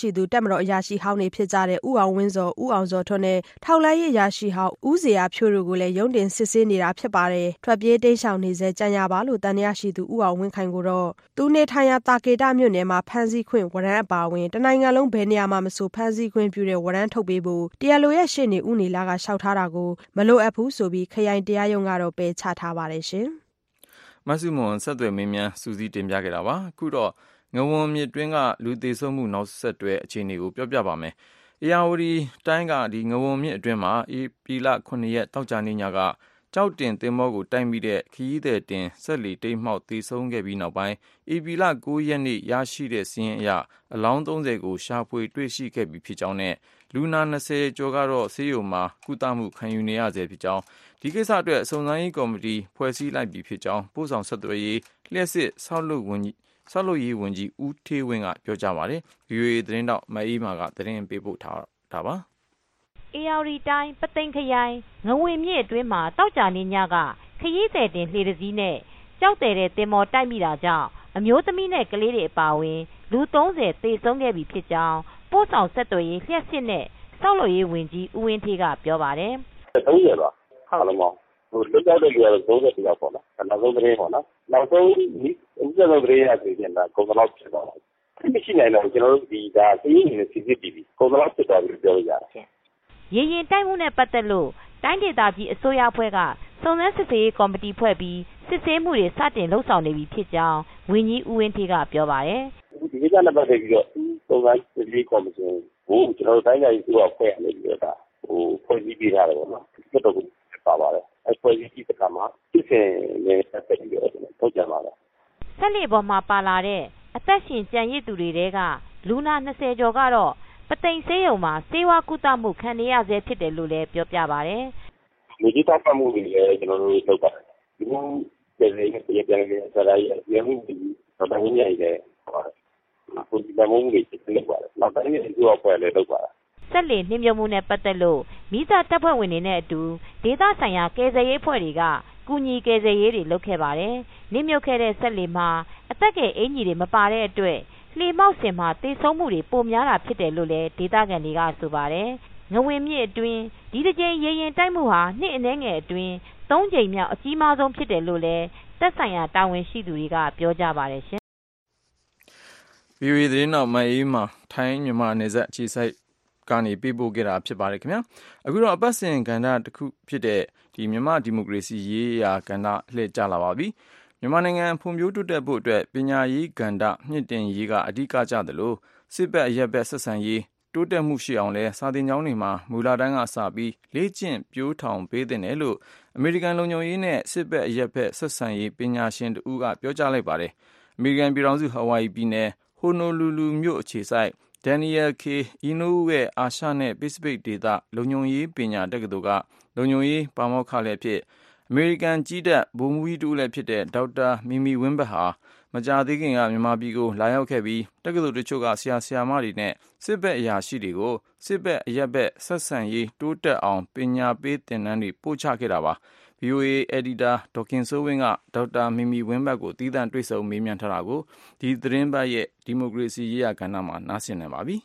ရှိသူတပ်မတော်အရာရှိဟောင်းတွေဖြစ်ကြတဲ့ဦးအောင်ဝင်းစောဦးအောင်စောထွန်းနဲ့ထောက်လှမ်းရေးအရာရှိဟောင်းဦးဇေယျဖြိုးတို့ကိုလည်းရုံးတင်စစ်ဆေးနေတာဖြစ်ပါတယ်ထွက်ပြေးတိမ်းရှောင်နေစေကြံရပါလို့တန်တရားရှိသူဦးအောင်ဝင်းခိုင်ကိုတော့သူနေထိုင်ရာတာကေတမြို့နယ်မှာဖမ်းဆီးခွင့်ဝရမ်းအပါအဝင်တနိုင်ငံလုံးဘယ်နေရာမှာမဆိုဖမ်းဆီးခွင့်ပြုတဲ့ဝရမ်းထုတ်ပေးဖို့တရားလိုရဲ့ရှေ့နေဦးနေလာကလျှောက်ထားတာကိုမလိုအပ်ဘူးဆိုပြီးခရိုင်တရားရုံးကတော့ပယ်ချထားပါတယ်ရှင်မဆုမွန်ဆက်သွယ်မင်းများစူးစီးတင်ပြခဲ့တာပါအခုတော့ငဝွန်မြစ်တွင်းကလူသေးဆုံးမှုနောက်ဆက်တွဲအခြေအနေကိုပြောပြပါမယ်။အေရဝတီတိုင်းကဒီငဝွန်မြစ်အတွင်းမှာဧပြီလခုနှစ်ရက်တောက်ကြနေညကကြောက်တင်သင်္ဘောကိုတိုက်မိတဲ့ခရီးသည်တင်ဆက်လီတိတ်မှောက်သေဆုံးခဲ့ပြီးနောက်ပိုင်းဧပြီလ၉ရက်နေ့ရရှိတဲ့စီးရင်အရအလောင်း၃၀ကိုရှာဖွေတွေ့ရှိခဲ့ပြီးဖြစ်ကြောင်းနဲ့လူနာ၂၀ကျော်ကတော့ဆေးရုံမှာကုသမှုခံယူနေရဆဲဖြစ်ကြောင်းဒီကိစ္စအတွက်စုံစမ်းရေးကော်မတီဖွဲ့စည်းလိုက်ပြီးဖြစ်ကြောင်းပို့ဆောင်ဆက်သွယ်ရေးလျှက်စစ်ဆောက်လုပ်ဝန်ကြီးဆောက်လုပ်ရေးဝန်ကြီးဦးထေးဝင်းကပြောကြားပါတယ်။ ဗီအိုအေသတင်းတောက်မအေးမာကသတင်းပေးပို့ထားတာပါ။အေရဝတီတိုင်းပသိမ်ခရိုင်ငဝေမြစ်အတွင်းမှာတောက်ကြနေညကခရီးသည်တင်လှေတစ်စီးနဲ့ကြောက်တဲ့သင်္ဘောတိုက်မိတာကြောင့်အမျိုးသမီးနဲ့ကလေးတွေအပါအဝင်လူ၃၀သေဆုံးခဲ့ပြီဖြစ်ကြောင်းပို့ဆောင်ဆက်သွယ်ရေးလျှက်စစ်နဲ့ဆောက်လုပ်ရေးဝန်ကြီးဦးဝင်းထေးကပြောပါတယ်။၃၀ပါအားလုံးပေါင်းဟိုလွတ်ကြောက်တဲ့လူကတော့၃၀ယောက်ပေါ့နော်။နောက်ဆုံးသတင်းပေါ့နော်။နောက်ဆုံးဒီဥစ္စာတွေသတင်းရဆိုရင်တော့ကုန်တော့ဖြစ်သွားတယ်။မရှိနိုင်တော့ကျွန်တော်တို့ဒီဒါစီးရင်စီစစ်ပြီးကုန်တော့ဖြစ်သွားပြီပြောရရတယ်။ရေရင်တိုက်မှုနဲ့ပတ်သက်လို့တိုင်းဒေသကြီးအစိုးရအဖွဲ့ကစုံစမ်းစစ်ဆေးရေးကော်မတီဖွဲ့ပြီးစစ်ဆေးမှုတွေစတင်လှုပ်ဆောင်နေပြီဖြစ်ကြောင်းဝန်ကြီးဦးဝင်းထေးကပြောပါတယ်။ဒီကိစ္စနဲ့ပတ်သက်ပြီးတော့စုံစမ်းစစ်ဆေးရေးကော်မရှင်ကိုကျွန်တော်တို့တိုင်းဒေသကြီးအစိုးရအဖွဲ့ကနေပြီးတော့ဒါဟိုဖွဲ့စည်းပေးထားတယ်ပေါ့နော်။တော်တော်ကိုပါပါတယ်။အဲဖွဲ့စည်းပြီးတဲ့အခါမှာစစ်ဆေးနေပတ်သက်ပြီးတော့ထုတ်ကြပါလား။ဆက်လက်ပေါ်မှာပါလာတဲ့အသက်ရှင်ကျန်ရစ်သူတွေတဲကလူနာ၂၀ကျော်ကတော့ပသိမ်ဆေးရုံမှာဆေးဝါးကုသမှုခံနေရဆဲဖြစ်တယ်လို့လည်းပြောပြပါတယ်။လူကြီးတောက်မှုတွေလည်းကျွန်တော်တို့လုပ်ပါတယ်။ဒီလိုပြည်နယ်ရဲ့ပြည်နယ်ရဲ့ဆရာရဲ့ရမှုတွေတော့တန်းကြီးရဲ့ပါတယ်။အခုဒီမုံတွေစစ်နေပါတယ်။နောက်တိုင်းရဲ့အကျိုးအပွဲလည်းလုပ်ပါတယ်။ဆက်လက်နှိမ့်မြုံမှုနဲ့ပတ်သက်လို့မိသားတပ်ဖွဲ့ဝင်တွေနဲ့အတူဒေသဆိုင်ရာကယ်ဆယ်ရေးဖွဲ့တွေကကူညီကယ်ဆယ်ရေးတွေလုပ်ခဲ့ပါတယ်။နှိမ့်မြုပ်ခဲ့တဲ့ဆက်လက်မှာအသက်ကယ်အင်ကြီးတွေမပါတဲ့အတွက်လှေမောက်စင်မှာသေဆုံးမှုတွေပိုများတာဖြစ်တယ်လို့လည်းဒေသခံတွေကဆိုပါတယ်။ငဝေမြစ်အတွင်းဒီတစ်ကြိမ်ရေရင်တိုက်မှုဟာနှစ်အနည်းငယ်အတွင်းသုံးကြိမ်မြောက်အကြီးမားဆုံးဖြစ်တယ်လို့လည်းသက်ဆိုင်ရာတာဝန်ရှိသူတွေကပြောကြပါတယ်ရှင်။ ဗီအိုအေသတင်းတော်မအေးမှာထိုင်းမြန်မာနယ်စပ်အခြေစိုက်ကနေပေးပို့ခဲ့တာဖြစ်ပါတယ်ခင်ဗျာအခုတော့အပတ်စဉ်ကဏ္ဍတစ်ခုဖြစ်တဲ့ဒီမြန်မာဒီမိုကရေစီရေးရာကဏ္ဍလှည့်ကျလာပါပြီမြန်မာနိုင်ငံဖွံ့ဖြိုးတိုးတက်ဖို့အတွက်ပညာရေးကဏ္ဍမြင့်တင်ရေးကအဓိကကျသလိုစစ်ဘက်အရက်ဘက်ဆက်ဆံရေးတိုးတက်မှုရှိအောင်လဲစာသင်ကျောင်းတွေမှာမူလတန်းကစပြီးလေ့ကျင့်ပြိုးထောင်ပေးတဲ့နယ်လို့အမေရိကန်လုံခြုံရေးနဲ့စစ်ဘက်အရက်ဘက်ဆက်ဆံရေးပညာရှင်တို့ကပြောကြားလိုက်ပါတယ်အမေရိကန်ပြည်ထောင်စုဟဝိုင်ပြည်နယ်ဟိုနိုလူလူမြို့အခြေစိုက်Daniel K. Inoue ရဲ့အာရှနဲ့ပစိဖိတ်ဒေသလုံခြုံရေးပညာတက္ကသိုလ်ကလုံခြုံရေးပါမောက္ခလည်းဖြစ်အမေရိကန်ကြီးတပ်ဗိုလ်မှူးကြီးတူလည်းဖြစ်တဲ့ဒေါက်တာမီမီဝင်းဘတ်ဟာမကြာသေးခင်ကမြန်မာပြည်ကိုလာရောက်ခဲ့ပြီးတက္ကသိုလ်တချို့ကဆရာဆရာမတွေနဲ့စစ်ဘက်အရာရှိတွေကိုစစ်ဘက်အရက်ဘက်ဆက်ဆံရေးတိုးတက်အောင်ပညာပေးသင်တန်းတွေပို့ချခဲ့တာပါဗီအိုအေအယ်ဒီတာဒေါခင်စိုးဝင်းကဒေါက်တာမီမီဝင်းဘတ်ကိုတီးသန့်တွေ့ဆုံမေးမြန်းထားတာကိုဒီသတင်းပတ်ရဲ့ဒီမိုကရေစီရေးရာကဏ္ဍမှာနားဆင်နေပါပြီ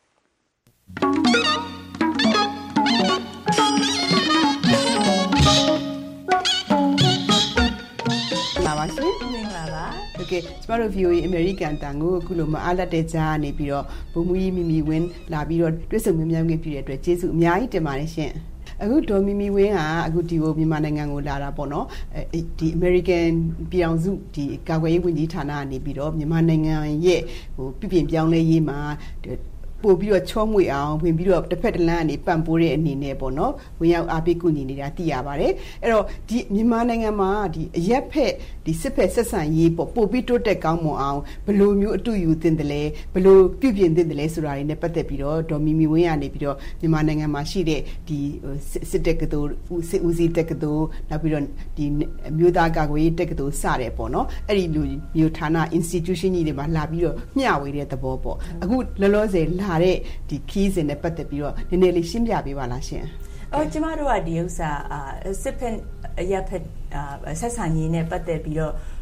လာပါရှင်မင်္ဂလာပါโอเคကျမတို့ ဗီအိုအေ American တန်ကိုအခုလိုမအားလက်တဲ့ကြားကနေပြီးတော့ဘုံမူကြီးမီမီဝင်းလာပြီးတော့တွေ့ဆုံမြင်မြန်ခွင့်ပြုတဲ့အတွက်ကျေးဇူးအများကြီးတင်ပါတယ်ရှင်အခုဒေါ်မီမီဝင်းကအခုဒီကိုမြန်မာနိုင်ငံကိုလာတာပေါ့နော်ဒီ American ပြည်အောင်စုဒီကာကွယ်ရေးဝန်ကြီးဌာနကနေပြီးတော့မြန်မာနိုင်ငံရဲ့ဟိုပြည်ပြင်ပြောင်းလဲရေးမှာပို့ပြီးတော့ချောမွေအောင်ဝင်ပြီးတော့တစ်ဖက်တစ်လမ်းကနေပံ့ပိုးတဲ့အနေနဲ့ပေါ့နော်ဝင်ရောက်အားပေးကူညီနေတာသိရပါတယ်အဲ့တော့ဒီမြန်မာနိုင်ငံမှာဒီအရက်ဖက်ဒီစစ်ဖက်ဆက်ဆံရေးပေါ့ပို့ပြီးတိုးတက်ကောင်းမွန်အောင်ဘယ်လိုမျိုးအတူယူသင့်တယ်လဲဘယ်လိုပြုပြင်သင့်တယ်လဲဆိုတာတွေနဲ့ပတ်သက်ပြီးတော့ဒေါ်မီမီဝင်းကနေပြီးတော့မြန်မာနိုင်ငံမှာရှိတဲ့ဒီစစ်တက်ကတူစစ်ဦးစီးတက်ကတူနောက်ပြီးတော့ဒီမြို့သားကာကွယ်ရေးတက်ကတူစတဲ့ပေါ့နော်အဲ့ဒီလူမျိုးဌာန institution ကြီးတွေမှာလာပြီးတော့မျှဝေတဲ့သဘောပေါ့အခုလောလောဆယ်လာတဲ့ဒီခီးစဉ်နဲ့ပတ်သက်ပြီးတော့နည်းနည်းလေးရှင်းပြပေးပါလားရှင်။အော်ကျမတို့ကဒီဥစ္စာအာစစ်ဖက်ရက်ဖက်အာဆက်ဆံရေးနဲ့ပတ်သက်ပြီးတော့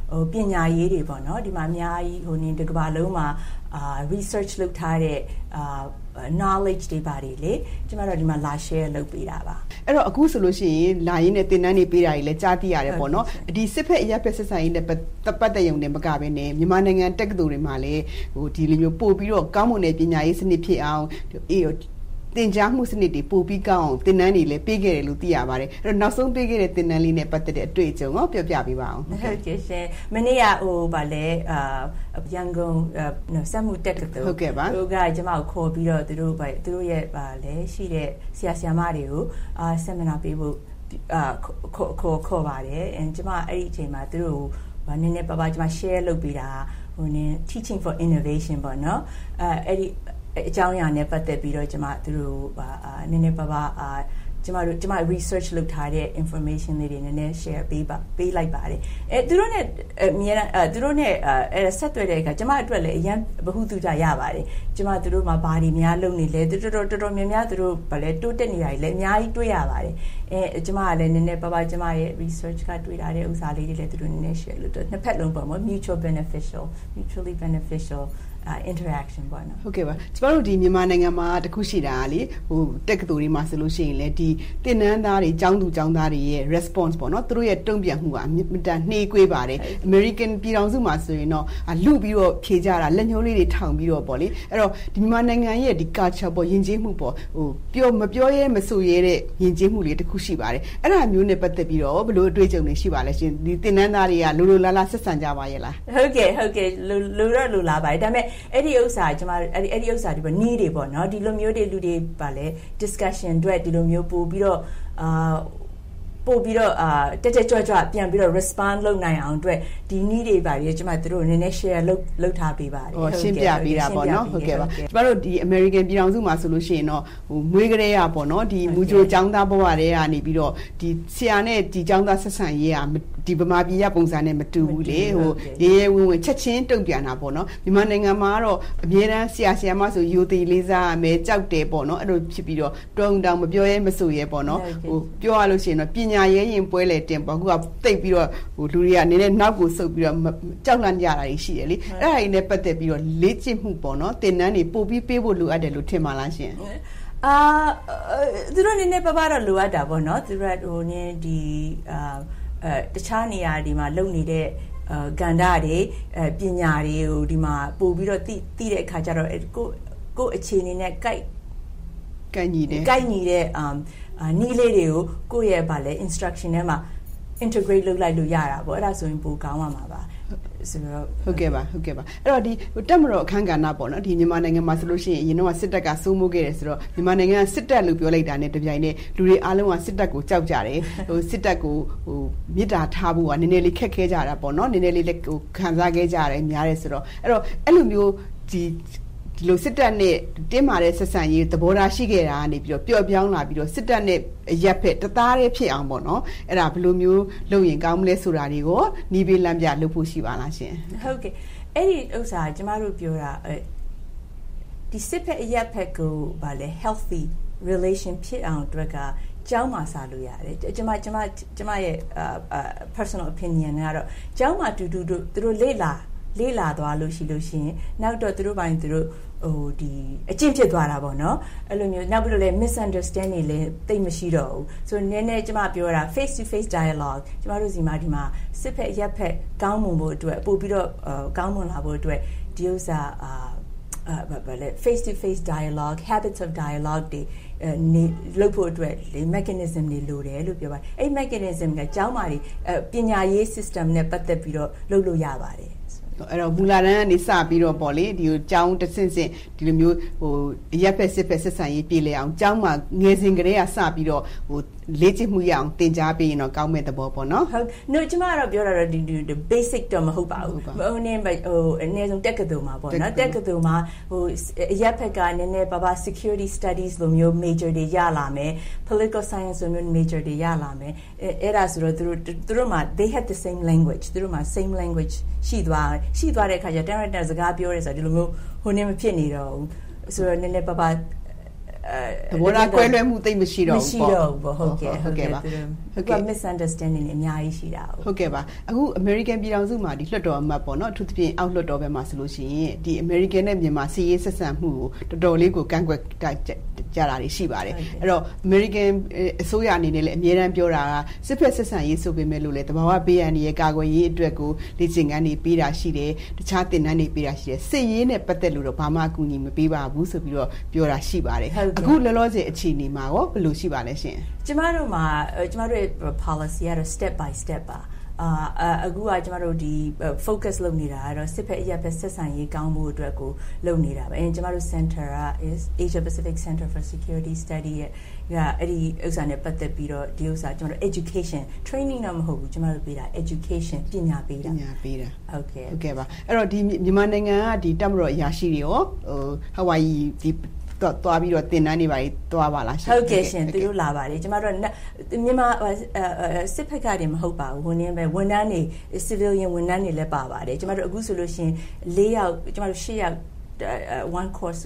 ဟိုပညာရေးတွေပေါ့နော်ဒီမှာအများကြီးဟိုနေတကဘာလုံးမှာအာ research လုပ်ထားတဲ့အာ knowledge တွေပါတယ်လေကျမတို့ဒီမှာလာ share လုပ်ပေးတာပါအဲ့တော့အခုဆိုလို့ရှိရင်လာရင်းနဲ့သင်တန်းတွေပေးတာတွေလည်းကြားသိရတယ်ပေါ့နော်ဒီစစ်ဖက်အရက်ဖက်ဆက်ဆံရေးနဲ့ပတ်သက်ရုံနဲ့မကဘဲနဲ့မြန်မာနိုင်ငံတက္ကသိုလ်တွေမှာလည်းဟိုဒီလိုမျိုးပို့ပြီးတော့ကောင်းမွန်တဲ့ပညာရေးစနစ်ဖြစ်အောင်အေးသင်ကြားမှုစနစ်တွေပို့ပြီးကောင်းအောင်သင်တန်းတွေလည်းပေးခဲ့တယ်လို့သိရပါတယ်အဲ့တော့နောက်ဆုံးပေးခဲ့တဲ့သင်တန်းလေးနဲ့ပတ်သက်တဲ့အတွေ့အကြုံကိုပြောပြပေးပါအောင်ဟုတ်ကဲ့ရှင်မနေ့ကဟိုဗာလဲအာရန်ကုန်စက်မှုတက္ကသိုလ်ဟုတ်ကဲ့ပါသူကကျမကိုခေါ်ပြီးတော့သူတို့ဗာသူတို့ရဲ့ဗာလဲရှိတဲ့ဆရာဆရာမတွေကိုအာ seminar ပေးဖို့အာခေါ်ခေါ်ခေါ်ပါတယ်အဲကျမအဲ့ဒီအချိန်မှာသူတို့ဗာနည်းနည်းပါးပါးကျမ share လုပ်ပေးတာဟိုနည်း teaching for innovation ပေါ့နော်အဲအဲ့ဒီအကြောင်းအရာနဲ့ပတ်သက်ပြီးတော့ကျွန်မသူတို့အာနည်းနည်းပါးပါးအာကျွန်မတို့ကျွန်မ research လုပ်ထားတဲ့ information တွေနည်းနည်း share ပေးပါပေးလိုက်ပါတယ်အဲသူတို့နဲ့အမြဲတမ်းအဲသူတို့နဲ့အဲဆက်သွယ်တဲ့အခါကျွန်မအတွက်လည်းအရင်ဘ ഹു တုကြရပါတယ်ကျွန်မသူတို့မှာဘာတွေများလုပ်နေလဲတော်တော်တော်တော်များများသူတို့ဗာလဲတိုးတက်နေတာတွေလည်းအများကြီးတွေ့ရပါတယ်အဲကျွန်မကလည်းနည်းနည်းပါးပါးကျွန်မရဲ့ research ကတွေ့ထားတဲ့ဥစ္စာလေးတွေလည်းသူတို့နည်းနည်း share လုပ်တော့နှစ်ဖက်လုံးပေါ့မ mutual beneficial mutually beneficial Uh, interaction ပေါ့နော်ဟုတ်ကဲ့ပါကျမတို့ဒီမြန်မာနိုင်ငံမှာတခုရှိတာလေဟိုတက္ကသိုလ်တွေမှာဆိုလို့ရှိရင်လေဒီသင်တန်းသားတွေကျောင်းသူကျောင်းသားတွေရဲ့ response ပေါ့နော်သူတို့ရဲ့တုံ့ပြန်မှုကအမြင့်တန်နှေးကွေးပါတယ် American ပြည်ထောင်စုမှာဆိုရင်တော့လူပြီးတော့ဖြေကြတာလက်ညှိုးလေးတွေထောင်ပြီးတော့ပေါ့လေအဲ့တော့ဒီမြန်မာနိုင်ငံရဲ့ဒီ culture ပေါ့ယဉ်ကျေးမှုပေါ့ဟိုပြောမပြောရဲမဆိုရဲတဲ့ယဉ်ကျေးမှုလေးတခုရှိပါတယ်အဲ့ဒါမျိုးနဲ့ပတ်သက်ပြီးတော့ဘယ်လိုအတွေ့အကြုံတွေရှိပါလဲရှင်ဒီသင်တန်းသားတွေကလိုလိုလားလားဆက်ဆံကြပါရဲ့လားဟုတ်ကဲ့ဟုတ်ကဲ့လိုလိုတော့လိုလားပါတယ်ဒါပေမဲ့အဲ့ဒီဥစ္စာကျွန်မအဲ့ဒီအဲ့ဒီဥစ္စာတွေပေါ့ need တွေပေါ့နော်ဒီလိုမျိုးတွေလူတွေပါလဲ discussion တွေဒီလိုမျိုးပို့ပြီးတော့အာပို့ပြီးတော့အာတက်တက်ကြွကြွပြန်ပြီးတော့ respond လုပ်နိုင်အောင်အတွက်ဒီ need တွေပါလေကျွန်မတို့နည်းနည်း share လုပ်လုပ်ထားပေးပါတယ်ဟုတ်ရှင်းပြပေးတာပေါ့နော်ဟုတ်ကဲ့ပါကျွန်တော်တို့ဒီ American ပြည်ထောင်စုမှာဆိုလို့ရှိရင်တော့ဟိုမွေးကလေးရပေါ့နော်ဒီမူဂျိုចောင်းသားဘဝတွေကနေပြီးတော့ဒီဆရာနဲ့ဒီចောင်းသားဆက်ဆံရေးကဒီဗမာပြည်ရပုံစံနဲ့မတူဘူးလေဟိုရေရဲဝင်ဝင်ချက်ချင်းတုံ့ပြန်တာပေါ့နော်မြန်မာနိုင်ငံမှာတော့အမြဲတမ်းဆရာဆရာမဆိုယူသေးလေးစားရမယ်ကြောက်တယ်ပေါ့နော်အဲ့လိုဖြစ်ပြီးတော့တုံတောင်မပြောရဲမဆိုရဲပေါ့နော်ဟိုပြောရလို့ရှိရင်တော့ပညာရဲရင်ပွဲလေတင်ပေါ့ခုကတိတ်ပြီးတော့ဟိုလူတွေကနည်းနည်းနောက်ကိုဆုပ်ပြီးတော့ကြောက်လန့်ကြတာရှိတယ်လေအဲ့ဒါကြီးနဲ့ပတ်သက်ပြီးတော့လေ့ကျင့်မှုပေါ့နော်သင်တန်းတွေပို့ပြီးပေးဖို့လိုအပ်တယ်လို့ထင်ပါလားရှင်အာသူတို့နည်းနည်းပါးပါးတော့လိုအပ်တာပေါ့နော်သူတို့ဟိုနည်းဒီအာအဲတခြားနေရာဒီမှာလုပ်နေတဲ့ကန္ဓာတွေအဲပညာတွေကိုဒီမှာပို့ပြီးတော့သိသိတဲ့အခါကျတော့ကိုကိုအခြေအနေနဲ့ကြိုက်ကြိုက်ညီတယ်ကြိုက်ညီတဲ့အာနီးလေးတွေကိုကိုယ့်ရဲ့ဗာလဲ instruction ထဲမှာ integrate လုပ်လိုက်လို့ရတာပေါ့အဲ့ဒါဆိုရင်ပိုကောင်းမှာပါဆိုတော့ဟုတ်ကဲ့ပါဟုတ်ကဲ့ပါအဲ့တော့ဒီတက်မတော်အခန်းကဏ္ဍပေါ့နော်ဒီမြန်မာနိုင်ငံမှာဆိုလို့ရှိရင်အရင်တော့စစ်တပ်ကစိုးမိုးခဲ့တယ်ဆိုတော့မြန်မာနိုင်ငံကစစ်တပ်လို့ပြောလိုက်တာနဲ့တပြိုင်နက်လူတွေအားလုံးကစစ်တပ်ကိုကြောက်ကြတယ်ဟိုစစ်တပ်ကိုဟိုမြစ်တာထားဖို့ကနည်းနည်းလေးခက်ခဲကြတာပေါ့နော်နည်းနည်းလေးဟိုခံစားခဲ့ကြရတယ်များတယ်ဆိုတော့အဲ့တော့အဲ့လိုမျိုးဒီဒီလိုစစ်တပ်နဲ့တင်းမာတဲ့ဆက်ဆံရေးသဘောထားရှိခဲ့တာကနေပြီးတော့ပျော့ပြောင်းလာပြီးတော့စစ်တပ်နဲ့ရက်ဖက်တသားတည်းဖြစ်အောင်ပေါ့နော်အဲ့ဒါဘယ်လိုမျိုးလုပ်ရင်ကောင်းမလဲဆိုတာတွေကိုနီးပေးလမ်းပြလုပ်ဖို့ရှိပါလားရှင်ဟုတ်ကဲ့အဲ့ဒီဥစ္စာကျမတို့ပြောတာဒီစစ်ဖက်ရက်ဖက်ကိုဗာလဲ healthy relation ဖြစ်အောင်အတွက်ကကျောင်းမှာစာလို့ရတယ်ကျမကျမကျမရဲ့ personal opinion ကတော့ကျောင်းမှာတူတူတို့သူတို့လေ့လာလေ့လာသွားလို့ရှိလို့ရှိရင်နောက်တော့သူတို့ပိုင်းသူတို့ဟိုဒီအကျင့်ဖြစ်သွားတာပေါ့နော်အဲ့လိုမျိုးနောက်ပြီးတော့လည်း misunderstanding လည်းတိတ်မရှိတော့ဘူးဆိုနည်းနည်းကျမပြောတာ face to face dialogue ကျမတို့စီမှာဒီမှာစစ်ဖက်ရက်ဖက်ကောင်းမွန်ဖို့အတွက်ပို့ပြီးတော့ကောင်းမွန်လာဖို့အတွက်ဒီဥစ္စာအာဘာလဲ face to face dialogue habits of dialogue တွေနေလုပ်ဖို့အတွက်လေ mechanism တွေလိုတယ်လို့ပြောပါတယ်အဲ့ mechanism ကကျောင်းမှာပညာရေး system နဲ့ပတ်သက်ပြီးတော့လုပ်လို့ရပါတယ်အဲ့တော့မူလာတန်းကနေစပြီးတော့ပေါ့လေဒီကိုကျောင်းတစ်ဆင့်ဆင့်ဒီလိုမျိုးဟိုရက်ဖက်စစ်ဖက်ဆက်ဆံရေးပြည်လေအောင်ကျောင်းမှာငယ်စဉ်ကတည်းကစပြီးတော့ဟိုလေ့ကျင့်မှုရအောင်သင်ကြားပေးရင်တော့ကောင်းမဲ့သဘောပေါ့နော်ဟုတ် no ကျမကတော့ပြောတာတော့ဒီ basic တော့မဟုတ်ပါဘူးဟိုနည်းဟိုအနည်းဆုံးတက္ကသိုလ်မှာပေါ့နော်တက္ကသိုလ်မှာဟိုရက်ဖက်ကနည်းနည်းပါပါ security studies လိုမျိုး major တွေရလာမယ် political science လိုမျိုး major တွေရလာမယ်အဲ့ဒါဆိုတော့သူတို့သူတို့မှာ they had the same language သူတို့မှာ same language ရှိသွားရှိသွားတဲ့အခါကျတန်ရတဲ့စကားပြောရဲဆိုတော့ဒီလိုမျိုးဟိုနည်းမဖြစ်နေတော့ဘူးဆိုတော့နည်းနည်းပါပါသဘောထားကွဲလွဲမှုသိမရှိတော့ဘူးပေါ့မရှိတော့ဘူးဟုတ်ကဲ့ဟုတ်ကဲ့ပါဟုတ်ကဲ့ misunderstanding တွေအများကြီးရှိတာဟုတ်ကဲ့ပါအခု American ပြည်ထောင်စုမှာဒီလွှတ်တော်အမတ်ပေါ့နော်အထူးသဖြင့်အောက်လွှတ်တော်ဘက်မှာဆိုလို့ရှိရင်ဒီ American နဲ့မြန်မာစီးရေးဆက်ဆံမှုကိုတော်တော်လေးကိုကန့်ကွက်ကြတာတွေရှိပါတယ်အဲ့တော့ American အစိုးရအနေနဲ့လည်းအများအားပြောတာကစစ်ဖက်ဆက်ဆံရေးဆိုပေမဲ့လို့လေတဘာဝဘေးအန္တရာယ်ကာကွယ်ရေးအတွက်ကိုလေ့ကျင့်ခန်းတွေပေးတာရှိတယ်တခြားသင်တန်းတွေပေးတာရှိတယ်စစ်ရေးနဲ့ပတ်သက်လို့တော့ဘာမှအကူအညီမပေးပါဘူးဆိုပြီးတော့ပြောတာရှိပါတယ်အခုလောလောဆယ်အခြေအနေမှာရောဘယ်လိုရှိပါလဲရှင်ကျမတို့မှာကျမတို့ရဲ့ policy ကတော့ step by step ပါအာအခုကကျမတို့ဒီ focus လုပ်နေတာကတော့စစ်ဖက်အရပ်ဖက်ဆက်ဆံရေးကောင်းမှုအတွက်ကိုလုပ်နေတာပဲအဲကျမတို့ center က is Asia Pacific Center for Security Study ရဲ့အဲ့ဒီဥစ္စာနဲ့ပတ်သက်ပြီးတော့ဒီဥစ္စာကျမတို့ education training တော့မဟုတ်ဘူးကျမတို့ပေးတာ education ပညာပေးတာပညာပေးတာဟုတ်ကဲ့ဟုတ်ကဲ့ပါအဲ့တော့ဒီမြန်မာနိုင်ငံကဒီတပ်မတော်အရာရှိတွေရောဟို Hawaii ဒီတော့တွားပြီးတော့တင်တန်းနေပါလေတွားပါလားရှင်ဟုတ်ကဲ့ရှင်သူတို့လာပါတယ်ကျမတို့မြန်မာစစ်ဖက်ကတည်းမဟုတ်ပါဘူးဝန်ထမ်းပဲဝန်ထမ်းတွေ civilian ဝန်ထမ်းတွေလည်းပါပါတယ်ကျမတို့အခုဆိုလို့ရှင်၄ယောက်ကျမတို့၈ယောက် one course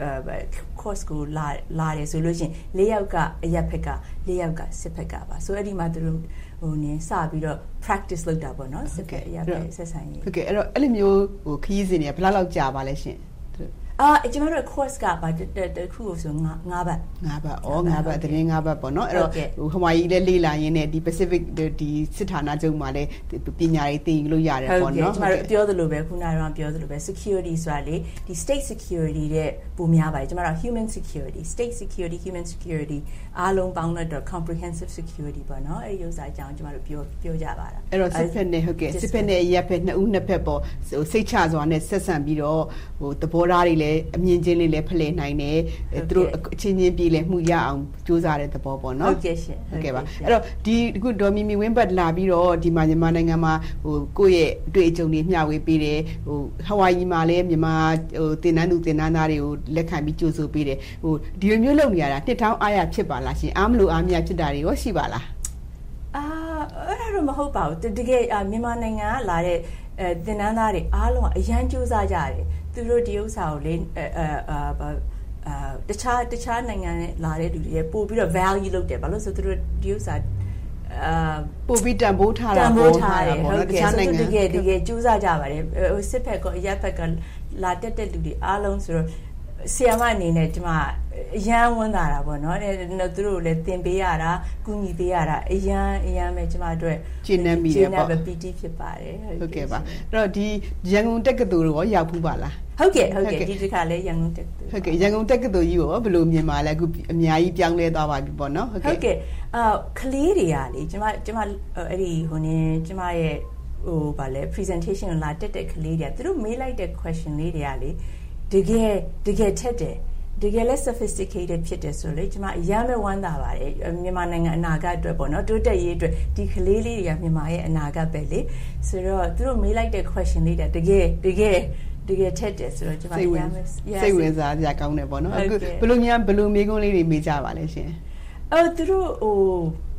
course ကိုလာလာတယ်ဆိုလို့ရှင်၄ယောက်ကအရက်ဖက်က၄ယောက်ကစစ်ဖက်ကပါဆိုအဲ့ဒီမှာသူတို့ဟိုနည်းစပြီးတော့ practice လုပ်တာပေါ့နော်စစ်ဖက်အရက်ဖက်ဆက်ဆံရေးဟုတ်ကဲ့အဲ့တော့အဲ့လိုမျိုးဟိုခရီးစဉ်တွေကဘယ်လောက်ကြာပါလဲရှင်အာကျမတို့ course ကပါတခုဆို၅ဘတ်၅ဘတ်ဩ၅ဘတ်တရင်၅ဘတ်ပေါ့နော်အဲ့တော့ဟိုဟဝါရီလည်းလေးလာရင်းနဲ့ဒီ Pacific ဒီစစ်ဌာနချုပ်မှာလည်းပညာရေးသင်လို့ရတယ်ပေါ့နော်ကျမတို့ပြောသလိုပဲခုနကတော့ပြောသလိုပဲ security ဆိုတာလေဒီ state security တဲ့ပုံများပါတယ်ကျမတို့ human security state security human security အားလုံးပေါင်းတော့ comprehensive security ပေါ့နော်အဲ့ဒီဥစ္စာအကြောင်းကျမတို့ပြောပြောကြပါတာအဲ့တော့စစ်ဖက်နဲ့ဟုတ်ကဲ့စစ်ဖက်နဲ့ရပ်ဖက်နှစ်ဦးနှစ်ဖက်ပေါ့ဟိုစိတ်ချစွာနဲ့ဆက်ဆံပြီးတော့ဟိုသဘောထားတွေလည်းအမြင်ချင်းလေးလည်းဖလှယ်နိုင်တယ်သူတို့အချင်းချင်းပြည်လည်းမှုရအောင်ကြိုးစားတဲ့သဘောပေါ့နော်ဟုတ်ကဲ့ရှင်ဟုတ်ကဲ့ပါအဲ့တော့ဒီအခုဒေါ်မီမီဝင်းဘတ်လာပြီးတော့ဒီမှာမြန်မာနိုင်ငံမှာဟိုကိုယ့်ရဲ့အတွေ့အကြုံတွေမျှဝေပေးတယ်ဟိုဟဝါရီမှာလည်းမြန်မာဟိုတင်နန်းသူတင်နန်းသားတွေကိုလက်ခံပြီးကြိုဆိုပေးတယ်ဟိုဒီလိုမျိုးလုပ်နေရတာနှစ်ထောင်အားရဖြစ်ပါလားရှင်အားမလို့အားမရဖြစ်တာတွေရောရှိပါလားအာအဲ့ဒါတော့မဟုတ်ပါဘူးတကယ်မြန်မာနိုင်ငံကလာတဲ့အဲတင်နန်းသားတွေအားလုံးအရန်ကြိုးစားကြတယ်သူတို့ဒီဥစ္စာကိုလေအာအာတခြားတခြားနိုင်ငံနဲ့လာတဲ့လူတွေပို့ပြီးတော့ value လုပ်တယ်ဘာလို့ဆိုသူတို့ဒီဥစ္စာအာပို့ပြီးတန်ဖိုးထားတာတန်ဖိုးထားတယ်ဟုတ်ကဲ့တခြားနိုင်ငံတကယ်တကယ်ကြိုးစားကြပါတယ်ဟိုစစ်ဖက်ကအရက်ဖက်ကလာတက်တဲ့လူတွေအားလုံးဆိုတော့ဆီယမအနေနဲ့ဒီမှာအရန်ဝန်တာတာပေါ့နော်အဲသူတို့လည်းသင်ပေးရတာကုညီပေးရတာအရန်အရန်ပဲကျမတို့ကျင်းနေမိတယ်ပေါ့ကျင်းနေပီတီဖြစ်ပါတယ်ဟုတ်ကဲ့ပါအဲ့တော့ဒီရန်ကုန်တက္ကသိုလ်ရောရောက်ဖူးပါလားဟုတ်ကဲ့ဟုတ်ကဲ့ဒီတစ်ခါလဲရန်ကုန်တက္ကသိုလ်ဟုတ်ကဲ့ရန်ကုန်တက္ကသိုလ်ကြီးကိုဘယ်လိုမြင်ပါလဲအခုအများကြီးပြောင်းလဲသွားပါပြီပေါ့နော်ဟုတ်ကဲ့အာကလေးတွေကလေကျမကျမအဲ့ဒီဟိုနေကျမရဲ့ဟိုဗာလဲ presentation လာတက်တဲ့ကလေးတွေကသူတို့မေးလိုက်တဲ့ question လေးတွေကလေတကယ်တကယ်ထက်တယ်တကယ်လဲ sophisticated ဖြစ်တယ်ဆိုလေကျမအရမ်းပဲဝမ်းသာပါတယ်မြန်မာနိုင်ငံအနာဂတ်အတွက်ပေါ့နော်တိုးတက်ရေးအတွက်ဒီကလေးလေးတွေကမြန်မာရဲ့အနာဂတ်ပဲလေဆိုတော့သူတို့မေးလိုက်တဲ့ question လေးတွေတကယ်တကယ်တကယ်ထက်တယ်ဆိုတော့ကျမအရမ်းပဲစိတ်ဝင်စားကြကောင်းတယ်ပေါ့နော်အခုဘယ်လိုများဘယ်လိုမေးခွန်းလေးတွေမေးကြပါလဲရှင်အော်သူတို့ဟို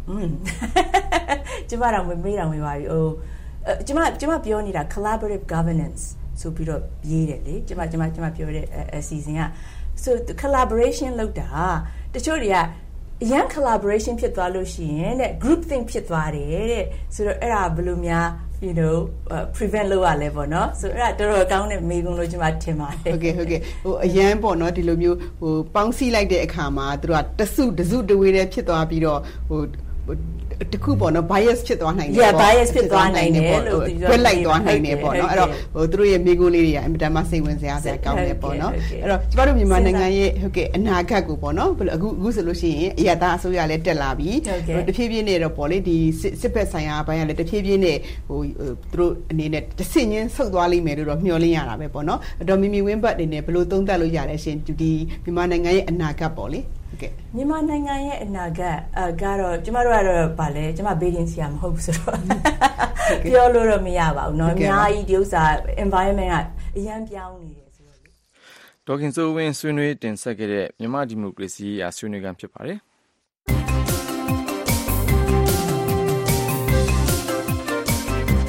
ကျမတော့မေးတာမေးပါပြီဟိုကျမကျမပြောနေတာ collaborative governance ဆိုပြီးတော့ရေးတယ်လေကျမကျမကျမပြောတဲ့အစီအစဉ်က so collaboration လုပ်တာတချို့တွေကအရန် collaboration ဖြစ်သွားလို့ရှိရင်တဲ့ group think ဖြစ်သွားတယ်တဲ့ဆိုတော့အဲ့ဒါဘယ်လိုများ you know uh, prevent လုပ်ရလဲပေါ့နော်ဆိုအဲ့ဒါတော်တော်ကောင်းတဲ့မေးခွန်းလို့ကျွန်မထင်ပါတယ်ဟုတ်ကဲ့ဟုတ်ကဲ့ဟိုအရန်ပေါ့နော်ဒီလိုမျိုးဟိုပေါင်းစည်းလိုက်တဲ့အခါမှာသူတို့ကတစုတစုတဝေးတည်းဖြစ်သွားပြီးတော့ဟိုတခုပေါ့နော် bias ဖြစ်သွားနိုင်တယ်ပေါ့ yeah bias ဖြစ်သွားနိုင်တယ်လို့ပြောပြလိုက်သွားနိုင်တယ်ပေါ့နော်အဲ့တော့ဟိုသူတို့ရဲ့မိကိုလေးတွေကအင်မတန်မှစိတ်ဝင်စားစရာကောင်းတယ်ပေါ့နော်အဲ့တော့ကျမတို့မြန်မာနိုင်ငံရဲ့ဟုတ်ကဲ့အနာဂတ်ကိုပေါ့နော်အခုအခုဆိုလို့ရှိရင်အရသာအစိုးရလည်းတက်လာပြီတဖြည်းဖြည်းနဲ့တော့ပေါ့လေဒီစစ်ဘက်ဆိုင်ရာဘိုင်းကလည်းတဖြည်းဖြည်းနဲ့ဟိုသူတို့အနေနဲ့တဆင့်ချင်းဆုတ်သွားလိမ့်မယ်လို့တော့မျှော်လင့်ရတာပဲပေါ့နော်အဲ့တော့မီမီဝင်းဘတ်အနေနဲ့ဘယ်လိုသုံးသပ်လို့ရလဲရှင်ဒီမြန်မာနိုင်ငံရဲ့အနာဂတ်ပေါ့လေမြန်မာနိုင်ငံရဲ့အနာဂတ်အကတော့ကျမတို့ကတော့ဗာလဲကျမဘေးဒင်းဆရာမဟုတ်ဘူးဆိုတော့ပြောလို့တော့မရပါဘူးเนาะအများကြီးဒီဥစ္စာ environment ကအရန်ပြောင်းနေတယ်ဆိုတော့လေဒေါခင်စိုးဝင်းဆွေးနွေးတင်ဆက်ခဲ့တဲ့မြန်မာဒီမိုကရေစီအဆွေးနွေးခန်းဖြစ်ပါတယ်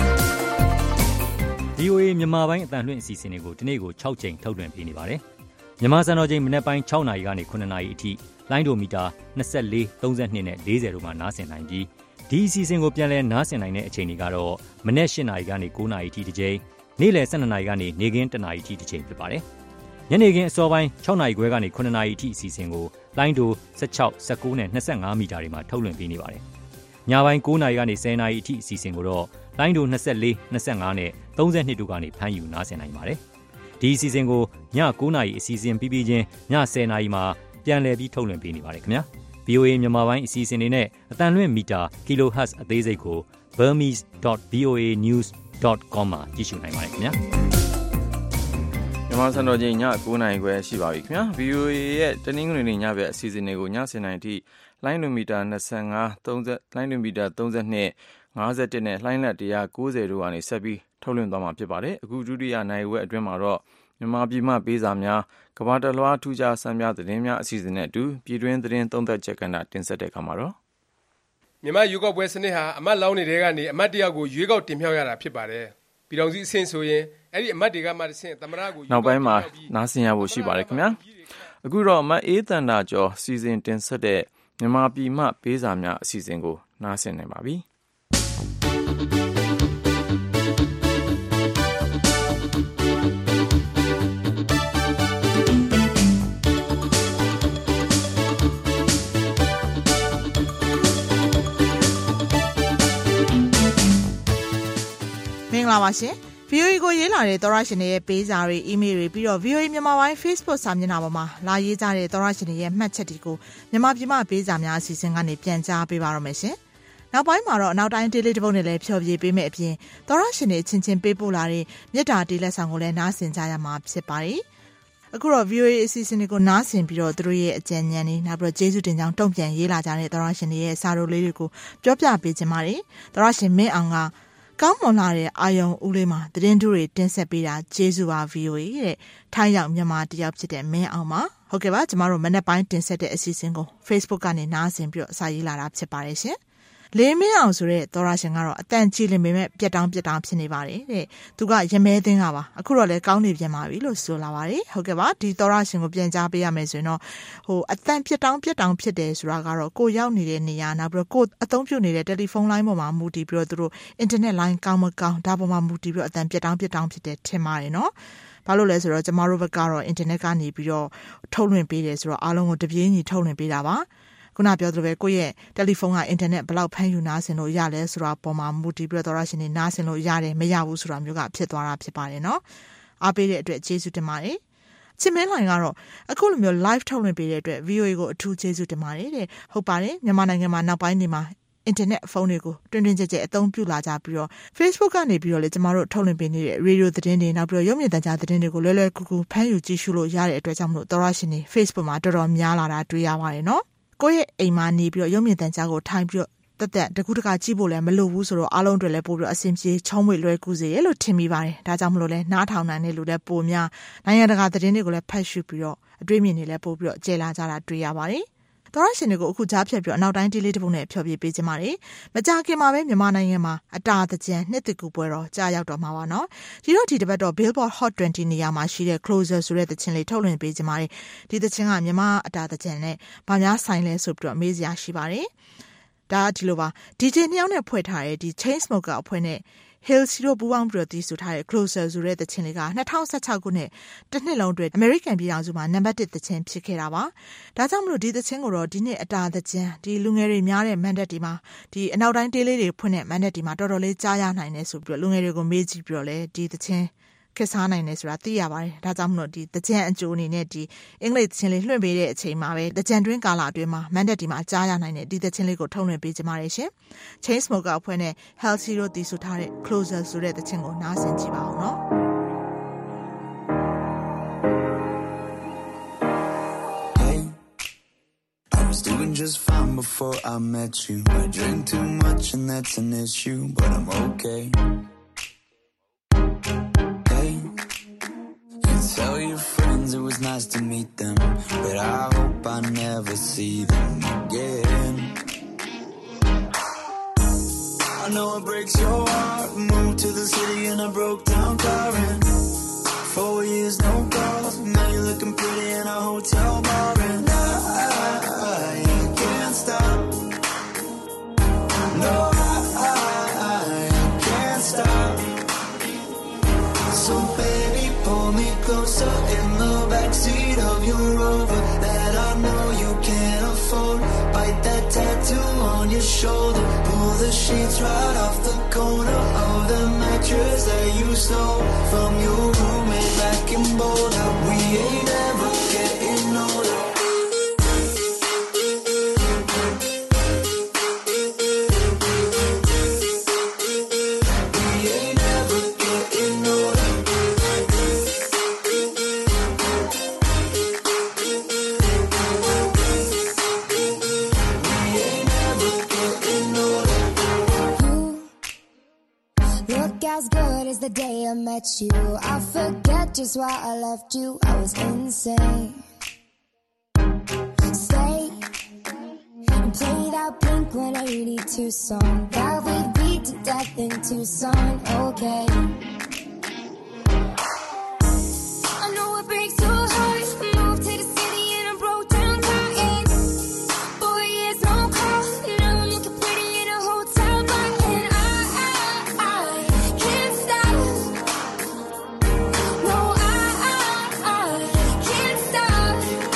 ဗီအိုအေ မြန်မာပိုင်းအသံလွှင့်အစီအစဉ်တွေကိုဒီနေ့ကို၆ကြိမ်ထုတ်လွှင့်ပေးနေပါတယ်မြန်မာစံတော်ချိန်မနက်ပိုင်း၆နာရီကနေခုနှစ်နာရီအထိလိုင်းဒိုမီတာနှစ်၄ သုံး၂နဲ့၄၀တို့မှာနားဆင်နိုင်ပြီးဒီအစီအစဉ်ကိုပြန်လည်နားဆင်နိုင်တဲ့အချိန်တွေကတော့မနက်၈နာရီကနေ၉နာရီထိတစ်ချိန်နေ့လယ်၁၂နာရီကနေနေ့ခင်း၁နာရီထိတစ်ချိန်ဖြစ်ပါတယ်ညနေခင်းအစောပိုင်း၆နာရီခွဲကနေခုနှစ်နာရီအထိအစီအစဉ်ကိုလိုင်းဒို၁၆ ၁၉နဲ့၂၅မီတာတွေမှာထုတ်လွှင့်ပေးနေပါတယ်ညပိုင်း၉နာရီကနေ၁၀နာရီအထိအစီအစဉ်ကိုတော့လိုင်းဒို၂၄ ၂၅နဲ့၃၂တို့ကနေဖမ်းယူနားဆင်နိုင်ပါတယ်ဒီအစီအစဉ်ကိုည၉နာရီအစီအစဉ်ပြီးပြီးချင်းည၁၀နာရီမှာပြန်လည်ပြီးထုတ်လွှင့်ပေးနေပါတယ်ခင်ဗျာ ဗီအိုအေ မြန်မာပိုင်းအစီအစဉ်တွေနဲ့အတန်လွင့်မီတာ kilohertz အသေးစိတ်ကို burmese dot v o a news dot com မှာကြည့်ရှုနိုင်ပါတယ်ခင်ဗျာမြန်မာစံတော်ချိန်ည၉နာရီခွဲရှိပါပြီခင်ဗျာ ဗီအိုအေ ရဲ့တနင်္ဂနွေနေ့ညဘက်အစီအစဉ်တွေကိုည၁၀နာရီထိလိုင်းဒိုမီတာ၂၅ ၃၀လိုင်းဒိုမီတာ၃၂ ၅၁နဲ့လိုင်းလက်၁၉၀တို့ကနေဆက်ပြီးထုတ်လွှင့်သွားမှာဖြစ်ပါတယ်အခုဒုတိယနိုင်ဝက်အတွင်းမှာတော့မြန်မာပြည်မှပေးစာများကမ္ဘာတလွှားထူးခြားဆန်းများသတင်းများအစီအစဉ်နဲ့အတူပြည်တွင်းသတင်းသုံးသပ်ချက်ကဏ္ဍတင်ဆက်တဲ့အခါမှာတော့မြန်မာရွေးကောက်ပွဲစနစ်ဟာအမတ်လောင်းနေတဲ့ကနေအမတ်တယောက်ကိုရွေးကောက်တင်မြှောက်ရတာဖြစ်ပါတယ်ပြည်တော်စုအဆင့်ဆိုရင်အဲ့ဒီအမတ်တွေကမှတစ်ဆင့်သမ္မတကိုနောက်ပိုင်းမှာနားဆင်ရဖို့ရှိပါတယ်ခင်ဗျာအခုတော့မအေးတန်တာကျော်စီစဉ်တင်ဆက်တဲ့မြန်မာပြည်မှပေးစာများအစီအစဉ်ကိုနားဆင်နိုင်ပါပြီမင်္ဂလာပါရှင် ဗီအိုအေ ကိုရေးလာတဲ့သောရရှင်တွေရဲ့ပေးစာတွေအီးမေးလ်တွေပြီးတော့ ဗီအိုအေ မြန်မာပိုင်း Facebook စာမျက်နှာပေါ်မှာလာရေးကြတဲ့သောရရှင်တွေရဲ့မှတ်ချက်တွေကိုမြန်မာပြည်မှာပေးစာများအစီအစဉ်ကနေပြန်ကြားပေးပါရမယ်ရှင်နောက်ပိုင်းမှာတော့အနောက်တိုင်းဒေးလေးတစ်ပုဒ်နဲ့လည်းဖြောပြပေးမယ်အပြင်သောရရှင်တွေချင်းချင်းပေးပို့လာတဲ့မြတ်တာတေးလက်ဆောင်ကိုလည်းနားဆင်ကြရမှာဖြစ်ပါတယ်အခုတော့ ဗီအိုအေ အစီအစဉ်တွေကိုနားဆင်ပြီးတော့သူတို့ရဲ့အကြံဉာဏ်တွေနောက်ပြီးတော့ကျေးဇူးတင်ကြောင်းတုံ့ပြန်ရေးလာကြတဲ့သောရရှင်တွေရဲ့စာရိုလေးတွေကိုပြောပြပေးခြင်းပါတယ်သောရရှင်မင်းအောင်ကကောင်းမွန်လာတဲ့အာယုံဦးလေးမှာသတင်းတွေတင်ဆက်ပေးတာကျေးဇူးပါ ဗီအိုအေ တဲ့ထိုင်းရောက်မြန်မာတယောက်ဖြစ်တဲ့မင်းအောင်ပါဟုတ်ကဲ့ပါကျမတို့မနေ့ပိုင်းတင်ဆက်တဲ့အစီအစဉ်ကို Facebook ကနေနားဆင်ပြီးတော့စာရေးလာတာဖြစ်ပါတယ်ရှင်လေးမင်းအောင်ဆိုတဲ့သောရရှင်ကတော့အတန်ကြီးလင်ပေမဲ့ပြက်တောင်းပြက်တောင်းဖြစ်နေပါတယ်တဲ့သူကရမဲသိန်းကပါအခုတော့လည်းကောင်းနေပြန်ပါပြီလို့ဆိုလာပါတယ်ဟုတ်ကဲ့ပါဒီသောရရှင်ကိုပြန်ကြားပေးရမယ်ဆိုရင်တော့ဟိုအတန်ပြက်တောင်းပြက်တောင်းဖြစ်တယ်ဆိုတာကတော့ကိုရောက်နေတဲ့နေရာနောက်ပြီးတော့ကိုအသုံးပြုနေတဲ့တယ်လီဖုန်းလိုင်းပေါ်မှာမူတည်ပြီးတော့သူတို့အင်တာနက်လိုင်းကောင်းမကောင်းဒါပေါ်မှာမူတည်ပြီးတော့အတန်ပြက်တောင်းပြက်တောင်းဖြစ်တယ်ထင်ပါတယ်နော်ဘာလို့လဲဆိုတော့ကျမတို့ဘက်ကတော့အင်တာနက်ကနေပြီးတော့ထုတ်လွှင့်ပေးတယ်ဆိုတော့အားလုံးကိုတပြေးညီထုတ်လွှင့်ပေးတာပါခုနပြောသလိုပဲကိုယ့်ရဲ့တယ်လီဖုန်းကအင်တာနက်ဘယ်လောက်ဖမ်းယူနားဆင်လို့ရလဲဆိုတာပေါ်မှာမူတည်ပြီးတော့သောရရှင်တွေနားဆင်လို့ရတယ်မရဘူးဆိုတာမျိုးကဖြစ်သွားတာဖြစ်ပါတယ်နော်အားပေးတဲ့အတွက်ကျေးဇူးတင်ပါတယ်ချစ်မင်းလိုင်ကတော့အခုလိုမျိုး live ထုတ်လွှင့်ပေးတဲ့အတွက် ဗီအိုအေ ကိုအထူးကျေးဇူးတင်ပါတယ်တဲ့ဟုတ်ပါတယ်မြန်မာနိုင်ငံမှာနောက်ပိုင်းနေမှာအင်တာနက်ဖုန်းတွေကိုတွင်တွင်ကြဲကြဲအသုံးပြုလာကြပြီးတော့ Facebook ကနေပြီးတော့လေကျမတို့ထုတ်လွှင့်ပေးနေတဲ့ radio သတင်းတွေနောက်ပြီးတော့ရုပ်မြင်သံကြားသတင်းတွေကိုလွယ်လွယ်ကူကူဖမ်းယူကြည့်ရှုလို့ရတဲ့အတွက်ကြောင့်မလို့သောရရှင်တွေ Facebook မှာတော်တော်များလာတာတွေ့ရပါတယ်နော်ကိုယ့်ရဲ့အိမ်မှာနေပြီးတော့ရုပ်မြင်သံကြားကိုထိုင်ပြီးတော့တက်တက်တကူတကကြည့်ဖို့လည်းမလိုဘူးဆိုတော့အားလုံးတွေလည်းပို့ပြီးတော့အဆင်ပြေချောင်းမွေလွယ်ကူစေရလို့ထင်မိပါတယ်ဒါကြောင့်မလို့လဲနားထောင်နိုင်တဲ့လူလည်းပိုများနိုင်ငံတကာသတင်းတွေကိုလည်းဖတ်ရှုပြီးတော့အတွေ့အမြင်တွေလည်းပို့ပြီးတော့ကျဲလာကြတာတွေ့ရပါတယ်သောရရှင်တွေကိုအခုကြားဖြတ်ပြီးတော့အနောက်တိုင်းဒေးလေးတစ်ပုဒ်နဲ့ဖျော်ပြပေးခြင်းပါတယ်မကြခင်မှာပဲမြန်မာနိုင်ငံမှာအတာတကြံနှစ်တကူပွဲတော်ကြာရောက်တော့မှာပါနော်ဒီတော့ဒီတစ်ပတ်တော့ Billboard Hot ၂၀ နေရာမှာရှိတဲ့ Closer ဆိုတဲ့သချင်းလေးထုတ်လွှင့်ပေးခြင်းပါတယ်ဒီသချင်းကမြန်မာအတာတကြံနဲ့ဗာများဆိုင်လဲဆိုပြီးတော့မေးစရာရှိပါတယ်ဒါဒီလိုပါ ဒီဂျေ နှစ်ယောက်နဲ့ဖွဲ့ထားတဲ့ဒီ Chainsmoker အဖွဲ့နဲ့ Hill Zero ပူးပေါင်းပြီးတော့တီးဆိုထားတဲ့ Closer ဆိုတဲ့သချင်းလေးက၂၀၁၆ခုနှစ်တစ်နှစ်လုံးအတွက် American ပြည်ထောင်စုမှာနံပါတ်တစ်သချင်းဖြစ်ခဲ့တာပါဒါကြောင့်မလို့ဒီသချင်းကိုတော့ဒီနှစ်အတာသချင်းဒီလူငယ်တွေများတဲ့မန်ဒက်ဒီမှာဒီအနောက်တိုင်းတေးလေးတွေဖွင့်တဲ့မန်ဒက်ဒီမှာတော်တော်လေးကြားရနိုင်တယ်ဆိုပြီးတော့လူငယ်တွေကိုမေးကြည့်ပြီးတော့လေဒီသချင်းခက်စားနိုင်တယ်ဆိုတာသိရပါတယ်ဒါကြောင့်မလို့ဒီတကြံအကျိုးအနေနဲ့ဒီအင်္ဂလိပ်သချင်းလေးလွှင့်ပေးတဲ့အချိန်မှာပဲတကြံတွင်းကာလအတွင်းမှာမန်ဒက်ဒီမှာကြားရနိုင်တဲ့ဒီသချင်းလေးကိုထုတ်လွှင့်ပေးကြပါရရှင် Chainsmoker အဖွဲ့နဲ့ Hill Zero တီးဆိုထားတဲ့ Closer ဆိုတဲ့သချင်းကိုနားဆင်ကြည့်ပါဦးနော် Doing just fine before I met you. I drink too much and that's an issue, but I'm okay. Hey, you tell your friends it was nice to meet them, but I hope I never see them again. I know it breaks your heart. Moved to the city in a broke down car and Four years, no calls. Now you're looking pretty in a hotel bar. And I, I, I can't stop. No, I, I, I can't stop. So baby, pull me closer in the backseat of your Rover that I know you can't afford. Bite that tattoo on your shoulder. Pull the sheets right off the corner of the mattress that you stole from your roommate back in Boulder. We ain't ever getting older. As good as the day I met you, I forget just why I left you. I was insane. Stay and play that Blink one eighty-two song that we beat to death in Tucson. Okay, I know it breaks your heart. Moved to the city and I broke down crying. Four years no call. Now I'm looking pretty in a hotel bar. And I, I, I can't stop. No, I, I, I can't stop.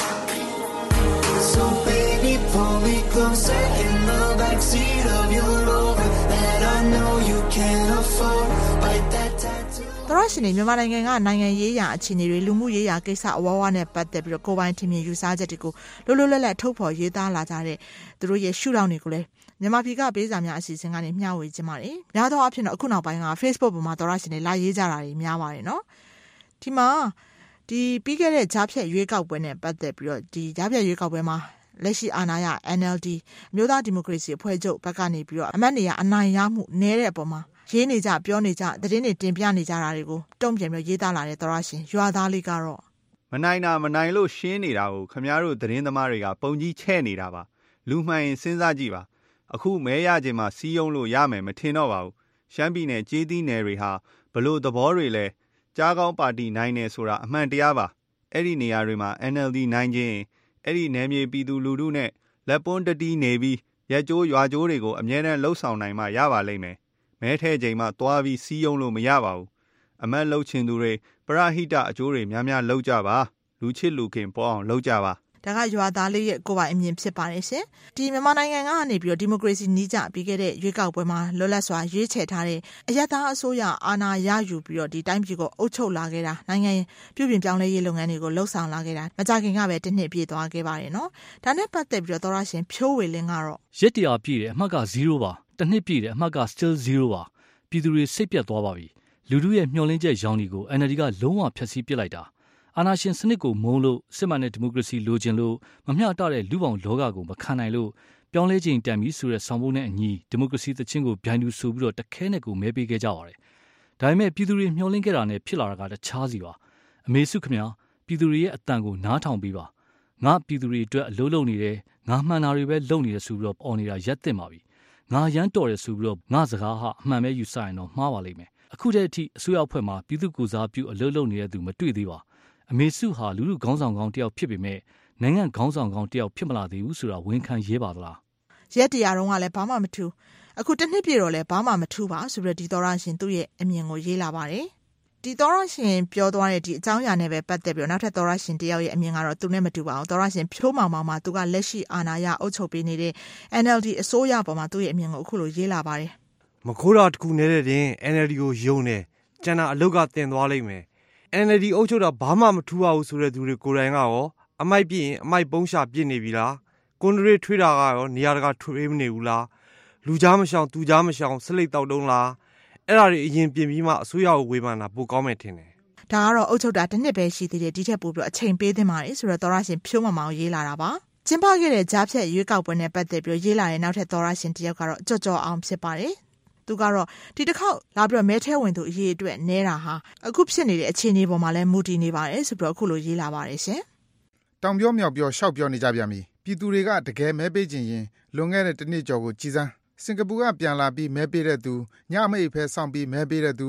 So baby, pull me closer in the backseat of your Rover that I know you can't afford. Bite that tattoo. သောရရှင်မြန်မာနိုင်ငံကနိုင်ငံရေးရာအခြေအနေတွေလူမှုရေးရာကိစ္စအဝဝနဲ့ပတ်သက်ပြီးတော့ကိုပိုင်ထင်မြင်ယူဆချက်တွေကိုလွတ်လွတ်လပ်လပ်ထုတ်ဖော်ရေးသားလာကြတဲ့သူတို့ရဲ့ရှုထောင့်တွေကိုလည်းမြန်မာပြည်ကပေးစာများအစီအစဉ်ကနေမျှဝေခြင်းပါတယ်။များသောအားဖြင့်တော့အခုနောက်ပိုင်းက Facebook ပေါ်မှာသောရရှင်တွေလာရေးကြတာတွေများပါတယ်နော်။ဒီမှာဒီပြီးခဲ့တဲ့ဂျားဖြတ်ရွေးကောက်ပွဲနဲ့ပတ်သက်ပြီးတော့ဒီဂျားဖြတ်ရွေးကောက်ပွဲမှာလက်ရှိအာဏာရ N L D အမျိုးသားဒီမိုကရေစီအဖွဲ့ချုပ်ဘက်ကနေပြီးတော့အမတ်နေရအနိုင်ရမှုနည်းတဲ့အပေါ်မှာရေးနေကြပြောနေကြသတင်းတွေတင်ပြနေကြတာတွေကိုတုံ့ပြန်ပြီးရေးသားလာတဲ့သောရရှင်ရွာသားလေးကတော့မနိုင်တာမနိုင်လို့ရှင်းနေတာကိုခမည်းတော်သတင်းသမားတွေကပုံကြီးချဲ့နေတာပါလူမှန်ရင်စဉ်းစားကြည့်ပါအခုမဲရခြင်းမှာစီးယုံလို့ရမယ်မထင်တော့ပါဘူးရှမ်းပြည်နယ်ကြေးသီးနယ်တွေဟာဘလို့သဘောတွေလဲကြားကောင်းပါတီနိုင်နေဆိုတာအမှန်တရားပါအဲ့ဒီနေရာတွေမှာ N L D နိုင်ခြင်းအဲ့ဒီနယ်မြေပြည်သူလူထုနဲ့လက်ပွန်းတတီးနေပြီးရက်ကျိုးရွာကျိုးတွေကိုအမြဲတမ်းလှုပ်ဆောင်နိုင်မှရပါလိမ့်မယ်မဲထဲချိန်မှသွားပြီးစီးယုံလို့မရပါဘူးအမတ်လှုပ်ချင်သူတွေပရဟိတအကျိုးတွေများများလှုပ်ကြပါလူချစ်လူခင်ပေါ်အောင်လှုပ်ကြပါဒါကရွာသားလေးရဲ့ကိုယ်ပိုင်အမြင်ဖြစ်ပါတယ်ရှင်ဒီမြန်မာနိုင်ငံကနေပြီးတော့ဒီမိုကရေစီနီးကျပြီးခဲ့တဲ့ရွေးကောက်ပွဲမှာလွတ်လပ်စွာရွေးချယ်ထားတဲ့အရပ်သားအစိုးရအာဏာရယူပြီးတော့ဒီတိုင်းပြည်ကိုအုပ်ချုပ်လာခဲ့တာနိုင်ငံပြုပြင်ပြောင်းလဲရေးလုပ်ငန်းတွေကိုလှုပ်ဆောင်လာခဲ့တာမကြခင်ကပဲတစ်နှစ်ပြည့်သွားခဲ့ပါတယ်နော်ဒါနဲ့ပတ်သက်ပြီးတော့သောရရှင်ဖြိုးဝေလင်းကတော့ရက်တရာပြည့်တယ်အမှတ်ကဇီးရိုပါတစ်နှစ်ပြည့်တယ်အမှတ်က still zero ပါပြည်သူတွေစိတ်ပြတ်သွားပါပြီလူထုရဲ့မျှော်လင့်ချက်ရောင်တွေကို N L D ကလုံးဝဖျက်ဆီးပစ်လိုက်တာအာဏာရှင်စနစ်ကိုမုန်းလို့စစ်မှန်တဲ့ဒီမိုကရေစီလိုချင်လို့မမျှတတဲ့လူပောင်လောကကိုမခံနိုင်လို့ပြောင်းလဲခြင်းတန်ပြီးဆိုတဲ့ဆောင်ပုဒ်နဲ့အညီဒီမိုကရေစီသချင်းကိုဗျိုင်းသူဆိုပြီးတော့တခဲနဲ့ကိုမဲပေးခဲ့ကြပါတယ်။ဒါပေမဲ့ပြည်သူတွေမျှော်လင့်ခဲ့တာနဲ့ဖြစ်လာတာကတခြားစီပါ။အမေစုခင်ဗျာပြည်သူတွေရဲ့အတန်ကိုနားထောင်ပြီးပါ။ငါပြည်သူတွေအတွက်အလုံးလုံးနေတယ်ငါမှန်တာတွေပဲလုပ်နေတယ်ဆိုပြီးတော့အော်နေတာရက်တင်ပါပြီ။ငါရမ်းတော်တယ်ဆိုပြီးတော့ငါစကားဟာအမှန်ပဲယူဆရင်တော့မှားပါလိမ့်မယ်။အခုတည်းအထိအစိုးရအဖွဲ့မှာပြည်သူကိုစားပြုအလုံးလုံးနေတဲ့သူမတွေ့သေးပါ။အမေစုဟာလူလူခေါင်းဆောင်ကောင်းတယောက်ဖြစ်ပေမဲ့နိုင်ငံခေါင်းဆောင်ကောင်းတယောက်ဖြစ်မလာသေးဘူးဆိုတာဝန်ခံရဲပါသလားရက်တရားတုန်းကလည်းဘာမှမထူအခုတစ်နှစ်ပြည့်တော့လည်းဘာမှမထူပါဆိုပြီးတော့ဒီသောရရှင်သူ့ရဲ့အမြင်ကိုရေးလာပါတယ်ဒီသောရရှင်ပြောသွားတဲ့ဒီအကြောင်းအရာနဲ့ပဲပတ်သက်ပြီးတော့နောက်ထပ်သောရရှင်တယောက်ရဲ့အမြင်ကတော့သူနဲ့မတူပါဘူးသောရရှင်ဖြိုးမောင်မောင်မှာသူကလက်ရှိအာဏာရအုပ်ချုပ်ပေးနေတဲ့ N L D အစိုးရပေါ်မှာသူ့ရဲ့အမြင်ကိုအခုလိုရေးလာပါတယ်မခိုးတာတခုနေတဲ့တင် N L D ကိုယုံတယ်ကျန်တာအလုတ်ကတင်သွားလိမ့်မယ်N L D အုပ်ချုပ်တာဘာမှမထူပါဘူးဆိုတဲ့သူတွေကိုယ်တိုင်ကရောအမိုက်ပြည့်ရင်အမိုက်ပုံးရှာပြစ်နေပြီလားကွန်ဒရီထွေးတာကရောနေရာတကာထွေးမနေဘူးလားလူကြားမရှောင်သူကြားမရှောင်စလိတ်တောက်တုံးလားအဲ့ဒါတွေအရင်ပြင်ပြီးမှအစိုးရကိုဝေဖန်တာပိုကောင်းမယ်ထင်တယ်ဒါကတော့အုပ်ချုပ်တာတစ်နှစ်ပဲရှိသေးတယ်ဒီထက်ပိုပြီးအချိန်ပေးသင့်ပါတယ်ဆိုတော့သောရရှင်ဖြိုးမမောင်ရေးလာတာပါကျင်းပခဲ့တဲ့ကြားဖြတ်ရွေးကောက်ပွဲနဲ့ပတ်သက်ပြီးရေးလာတဲ့နောက်ထပ်သောရရှင်တယောက်ကတော့ကြော့ကြော့အောင်ဖြစ်ပါတယ်သူကတော့ဒီတစ်ခေါက်လာပြီးတော့မဲထဲဝင်သူအရေးအတွက်နဲတာဟာအခုဖြစ်နေတဲ့အခြေအနေပေါ်မှာလည်းမူတည်နေပါတယ်ဆိုပြီးတော့အခုလိုရေးလာပါတယ်ရှင်တောင်ပြောမြောက်ပြောရှောက်ပြောနေကြပြန်ပြီပြည်သူတွေကတကယ်မဲပေးခြင်းရင်လွန်ခဲ့တဲ့တစ်နှစ်ကျော်ကိုကြည်စမ်းစင်ကာပူကပြန်လာပြီးမဲပေးတဲ့သူညမိတ်ဖဲစောင့်ပြီးမဲပေးတဲ့သူ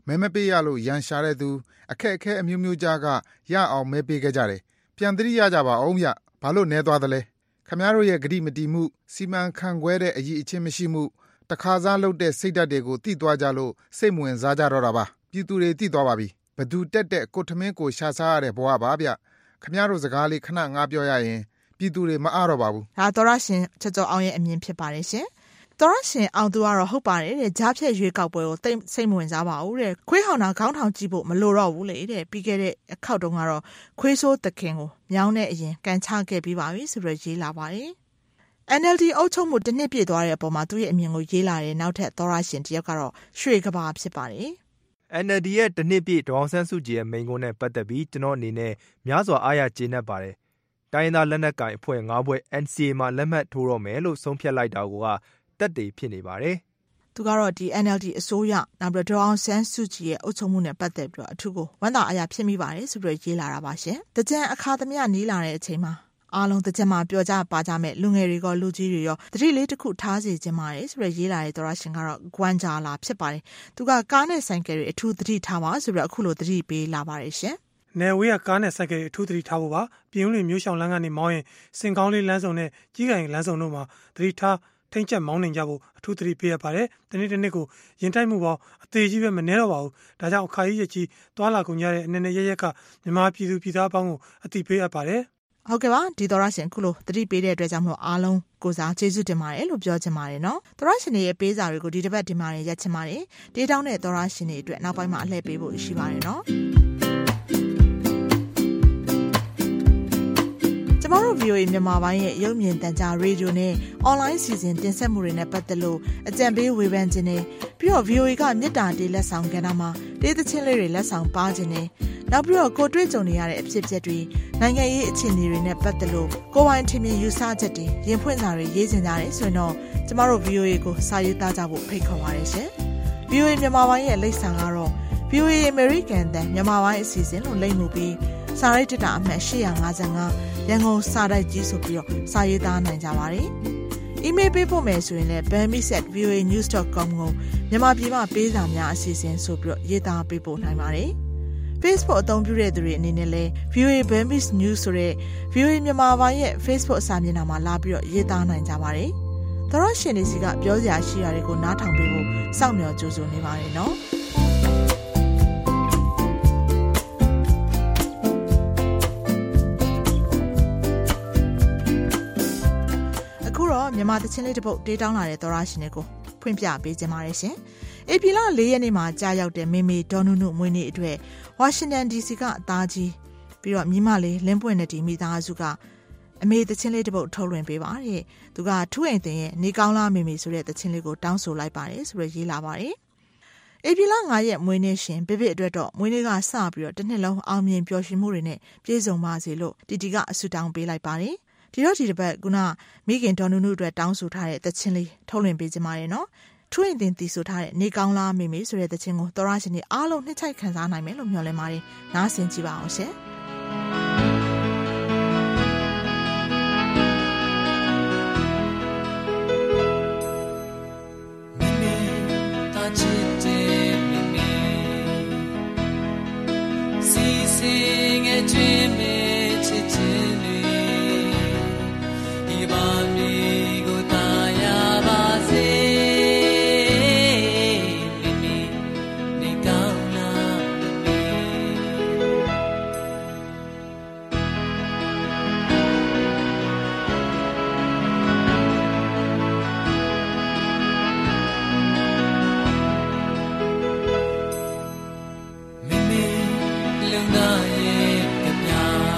မဲမပေးရလို့ရန်ရှာတဲ့သူအခက်အခဲအမျိုးမျိုးကြားကရအောင်မဲပေးခဲ့ကြတယ်ပြန်သတိရကြပါအောင်ဗျဘာလို့နဲသွားသလဲခမရတို့ရဲ့ဂတိမတီမှုစီမံခန့်ခွဲတဲ့အရေးအချင်းမရှိမှုတခါစားလုပ်တဲ့စိတ်ဓာတ်တွေကိုတိသွားကြလို့စိတ်မဝင်စားကြတော့တာပါပြည်သူတွေတိသွားပါပြီဘသူတက်တက်ကိုထမင်းကိုရှာစားရတဲ့ဘဝပါဗျခမရတို့စကားလေးခဏငါပြောရရင်ပြည်သူတွေမအားတော့ပါဘူးဒါသောရရှင်ချောချောအောင်ရဲ့အမြင်ဖြစ်ပါတယ်ရှင်သောရရှင်အောင်သူကတော့ဟုတ်ပါတယ်တဲ့ကြားဖြတ်ရွေးကောက်ပွဲကိုတိတ်စိတ်မဝင်စားပါဘူးတဲ့ခွေးဟောင်တာခေါင်းထောင်ကြည့်ဖို့မလိုတော့ဘူးလေတဲ့ပြီးခဲ့တဲ့အခောက်တုန်းကတော့ခွေးဆိုးသခင်ကိုမြောင်းတဲ့အရင်ကန်ချခဲ့ပြီးပါပြီဆိုတော့ရေးလာပါတယ် N L D အုပ်ချုပ်မှုတစ်နှစ်ပြည့်သွားတဲ့အပေါ်မှာသူ့ရဲ့အမြင်ကိုရေးလာတဲ့နောက်ထပ်သောရရှင်တယောက်ကတော့ရွှေကဘာဖြစ်ပါတယ် N L D ရဲ့တစ်နှစ်ပြည့်ဒေါအောင်ဆန်းစုကြည်ရဲ့မိန့်ခွန်းနဲ့ပတ်သက်ပြီးကျွန်တော်အနေနဲ့များစွာအားရကျေနပ်ပါတယ်တိုင်းသားလက်နက်ကိုင်အဖွဲ့၅ဘွဲ့ N C A မှာလက်မှတ်ထိုးတော့မယ်လို့ဆုံးဖြတ်လိုက်တာကတက်တည်ဖြစ်နေပါတယ်သူကတော့ဒီ N L D အစိုးရနောက်ပြီးတော့ဒေါအောင်ဆန်းစုကြည်ရဲ့အုပ်ချုပ်မှုနဲ့ပတ်သက်ပြီးတော့အထူးကိုဝန်တာအရာဖြစ်မိပါတယ်ဆိုပြီးရေးလာတာပါရှင်တကြံအခါသမယနီးလာတဲ့အချိန်မှာအားလုံးတကြံမှာပြောကြပါကြမဲ့လူငယ်တွေကလူကြီးတွေရောတတိလေးတစ်ခုထားစီခြင်းပါတယ်ဆိုပြီးရေးလာတဲ့သောရရှင်ကတော့ဂွမ်ဂျာလာဖြစ်ပါတယ်သူကကားနဲ့ဆိုင်ကယ်တွေအထူးတတိထားပါဆိုပြီးအခုလိုတတိပေးလာပါတယ်ရှင်နယ်ဝေးကကားနဲ့ဆိုင်ကယ်အထူးသတိထားဖို့ပါပြင်ဦးလွင်မျိုးရှောင်လမ်းကနေမောင်းရင်စင်ကောင်းလေးလမ်းစုံနဲ့ကြီးကင်လမ်းစုံတို့မှာသတိထားထိမ့်ချက်မောင်းနေကြဖို့အထူးသတိပေးရပါတယ်တနေ့တစ်နေ့ကိုရင်တိုက်မှုပေါင်းအသေးကြီးပဲမနှဲတော့ပါဘူးဒါကြောင့်အခါကြီးရကြီးသွာလာကုန်ကြတဲ့အနေနဲ့ရရက်ကမြန်မာပြည်သူပြည်သားအပေါင်းကိုအသိပေးအပ်ပါတယ်ဟုတ်ကဲ့ပါဒီသောရရှင်ခုလိုသတိပေးတဲ့အတွက်ကြောင့်မလို့အားလုံးကိုစားကျေးဇူးတင်ပါတယ်လို့ပြောချင်ပါတယ်နော်သောရရှင်တွေရဲ့ပေးစာတွေကိုဒီတစ်ပတ်ဒီမှာရက်ချင်ပါတယ်ဒီတောင်းတဲ့သောရရှင်တွေအတွက်နောက်ပိုင်းမှာအလှည့်ပေးဖို့ရှိပါတယ်နော်ကျမတို့ V O A မြန်မာပိုင်းရဲ့ရုပ်မြင်သံကြားရေဒီယိုနဲ့ online စီစဉ်တင်ဆက်မှုတွေနဲ့ပတ်သက်လို့အကြံပေးဝေဖန်ခြင်းနဲ့ပြီးတော့ V O A ကမြစ်တာတေးလက်ဆောင်ကဏ္ဍမှာတေးသချင်းလေးတွေလက်ဆောင်ပါခြင်းနဲ့နောက်ပြီးတော့ကိုတွေ့ကြုံနေရတဲ့အဖြစ်အပျက်တွေနိုင်ငံရေးအခြေအနေတွေနဲ့ပတ်သက်လို့ကိုယ်ပိုင်ထင်မြင်ယူဆချက်တွေရင်ဖွင့်စာတွေရေးချင်ကြတယ်ဆိုရင်တော့ကျမတို့ V O A ကိုစာရေးသားကြဖို့ဖိတ်ခေါ်ပါတယ်ရှင် V O A မြန်မာပိုင်းရဲ့လိပ်စာကတော့ V O A American တန်မြန်မာပိုင်းအစီအစဉ်လို့လိပ်မှုပြီးစာရိုက်တက်တာအမှတ်၈၅၅ရန်ကုန်စာတိုက်ကြီးဆိုပြီးတော့စာရေးသားနိုင်ကြပါတယ်။ email ပေးဖို့မယ်ဆိုရင်လည်း burmese at v o a news dot com ကိုမြန်မာပြည်မှာပေးစာများအစီအစဉ်ဆိုပြီးတော့ရေးသားပေးပို့နိုင်ပါတယ်။ Facebook အသုံးပြုတဲ့သူတွေအနေနဲ့လည်း V O A Burmese News ဆိုတဲ့ V O A မြန်မာပိုင်းရဲ့ Facebook စာမျက်နှာမှာလာပြီးတော့ရေးသားနိုင်ကြပါတယ်။သောရရှင်တွေစီကပြောစရာရှိတာတွေကိုနားထောင်ပေးဖို့စောင့်မျှော်ကြိုးစားနေပါတယ်နော်။မြန်မာတချင်းလေးတစ်ပုတ်တေးတောင်းလာတဲ့သောရရှင်တွေကိုဖွင့်ပြပေးခြင်းပါတယ်ရှင်။ဧပြီလ၄ရက်နေ့မှာကြာရောက်တဲ့မေမေဒေါ်နုနုမွေးနေ့အတွက်ဝါရှင်တန် ဒီစီကအသားကြီးပြီးတော့မြမလေးလင်းပွင့်တဲ့ဒီမိသားစုကအမေတချင်းလေးတစ်ပုတ်ထုတ်လွှင့်ပေးပါတဲ့။သူကထူးအိမ်တင်ရဲ့နေကောင်းလားမေမေဆိုတဲ့တချင်းလေးကိုတောင်းဆိုလိုက်ပါတယ်ဆိုပြီးရေးလာပါတယ်။ဧပြီလ၅ရက်မွေးနေ့ရှင်ဘစ်ဘစ်အတွက်တော့မွေးနေ့ကစပြီးတော့တစ်နှစ်လုံးအောင်မြင်ပျော်ရွှင်မှုတွေနဲ့ပြည့်စုံပါစေလို့တီတီကအဆုတောင်းပေးလိုက်ပါတယ်။ဒီတော့ဒီတစ်ပတ်ကမိခင်ဒေါ်နုနုအတွက်တောင်းဆိုထားတဲ့တခြင်းလေးထုတ်လွှင့်ပေးကြပါရနော်ထူးရင်တင်တီဆိုထားတဲ့နေကောင်းလားမေမေဆိုတဲ့တခြင်းကိုသောရရှင်တွေအားလုံးနှစ်ချိုက်ခံစားနိုင်မယ်လို့မျှော်လင့်ပါတယ်နားဆင်ကြည့်ပါအောင်ရှင် Luna ye kanya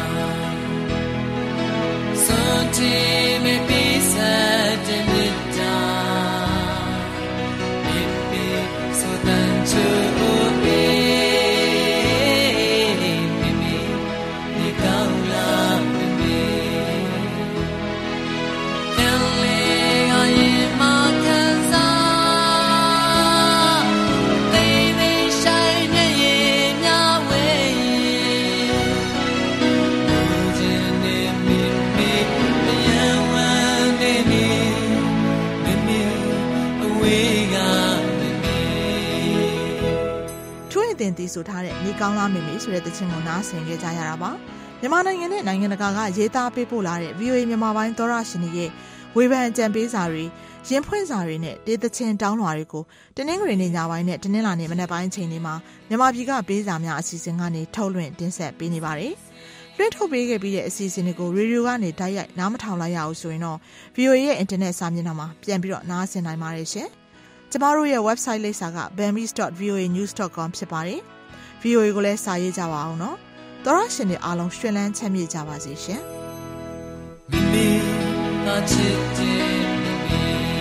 တင်တည်ဆိုထားတဲ့နေကောင်းလားမေမေဆိုတဲ့သချင်းကိုနားဆင်ခဲ့ကြရတာပါမြန်မာနိုင်ငံနဲ့နိုင်ငံတကာကရေးသားပေးပို့လာတဲ့ ဗီအိုအေ မြန်မာပိုင်းသောရရှင်တွေရဲ့ဝေဖန်အကြံပေးစာတွေရင်ဖွင့်စာတွေနဲ့ဒေသချင်းတောင်းလွှာတွေကိုတနင်္ဂနွေနေ့ညပိုင်းနဲ့တနင်္လာနေ့မနက်ပိုင်းချိန်တွေမှာမြန်မာပြည်ကပေးစာများအစီအစဉ်ကနေထုတ်လွှင့်တင်ဆက်ပေးနေပါတယ်လွှင့်ထုတ်ပေးခဲ့ပြီးတဲ့အစီအစဉ်တွေကိုရေဒီယိုကနေတိုက်ရိုက်နားမထောင်လိုက်ရအောင်ဆိုရင်တော့ ဗီအိုအေ ရဲ့အင်တာနက်စာမျက်နှာမှာပြန်ပြီးတော့နားဆင်နိုင်ပါတယ်ရှင်ကျမတို့ရဲ့ website လိပ်စာက bambis dot voa news dot com ဖြစ်ပါတယ်။ ဗီအိုအေ ကိုလည်းစာရေးကြပါအောင်နော်။သောရရှင်တွေအားလုံးရှင်လန်းချမ်းမြေ့ကြပါစေရှင်။မိမိအချစ်တဲ့မိမိ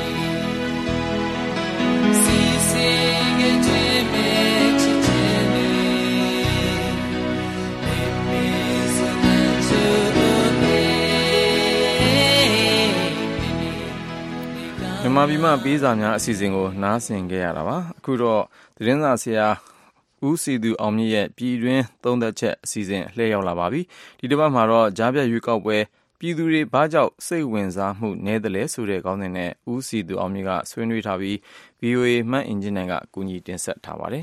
စီစီငယ်ချစ်မေချစ်ချင်နေမိမိစတဲ့ချူနေမြန်မာပြည်မှာပေးစာများအစီအစဉ်ကိုနားဆင်ခဲ့ရတာပါအခုတော့သတင်းစာဆရာဦးစီသူအောင်မြင့်ရဲ့ပြည်တွင်းသုံးသက်ချက်အစီအစဉ်လှည့်ရောက်လာပါပြီဒီတစ်ပတ်မှာတော့ကြားပြတ်ရွေးကောက်ပွဲပြည်သူတွေဘာကြောင့်စိတ်ဝင်စားမှုနည်းတယ်လဲဆိုတဲ့ခေါင်းစဉ်နဲ့ဦးစီသူအောင်မြင့်ကဆွေးနွေးထားပြီး ဗီအိုအေ မှတ်အင်ဂျင်နိုင်ကကူညီတင်ဆက်ထားပါတယ်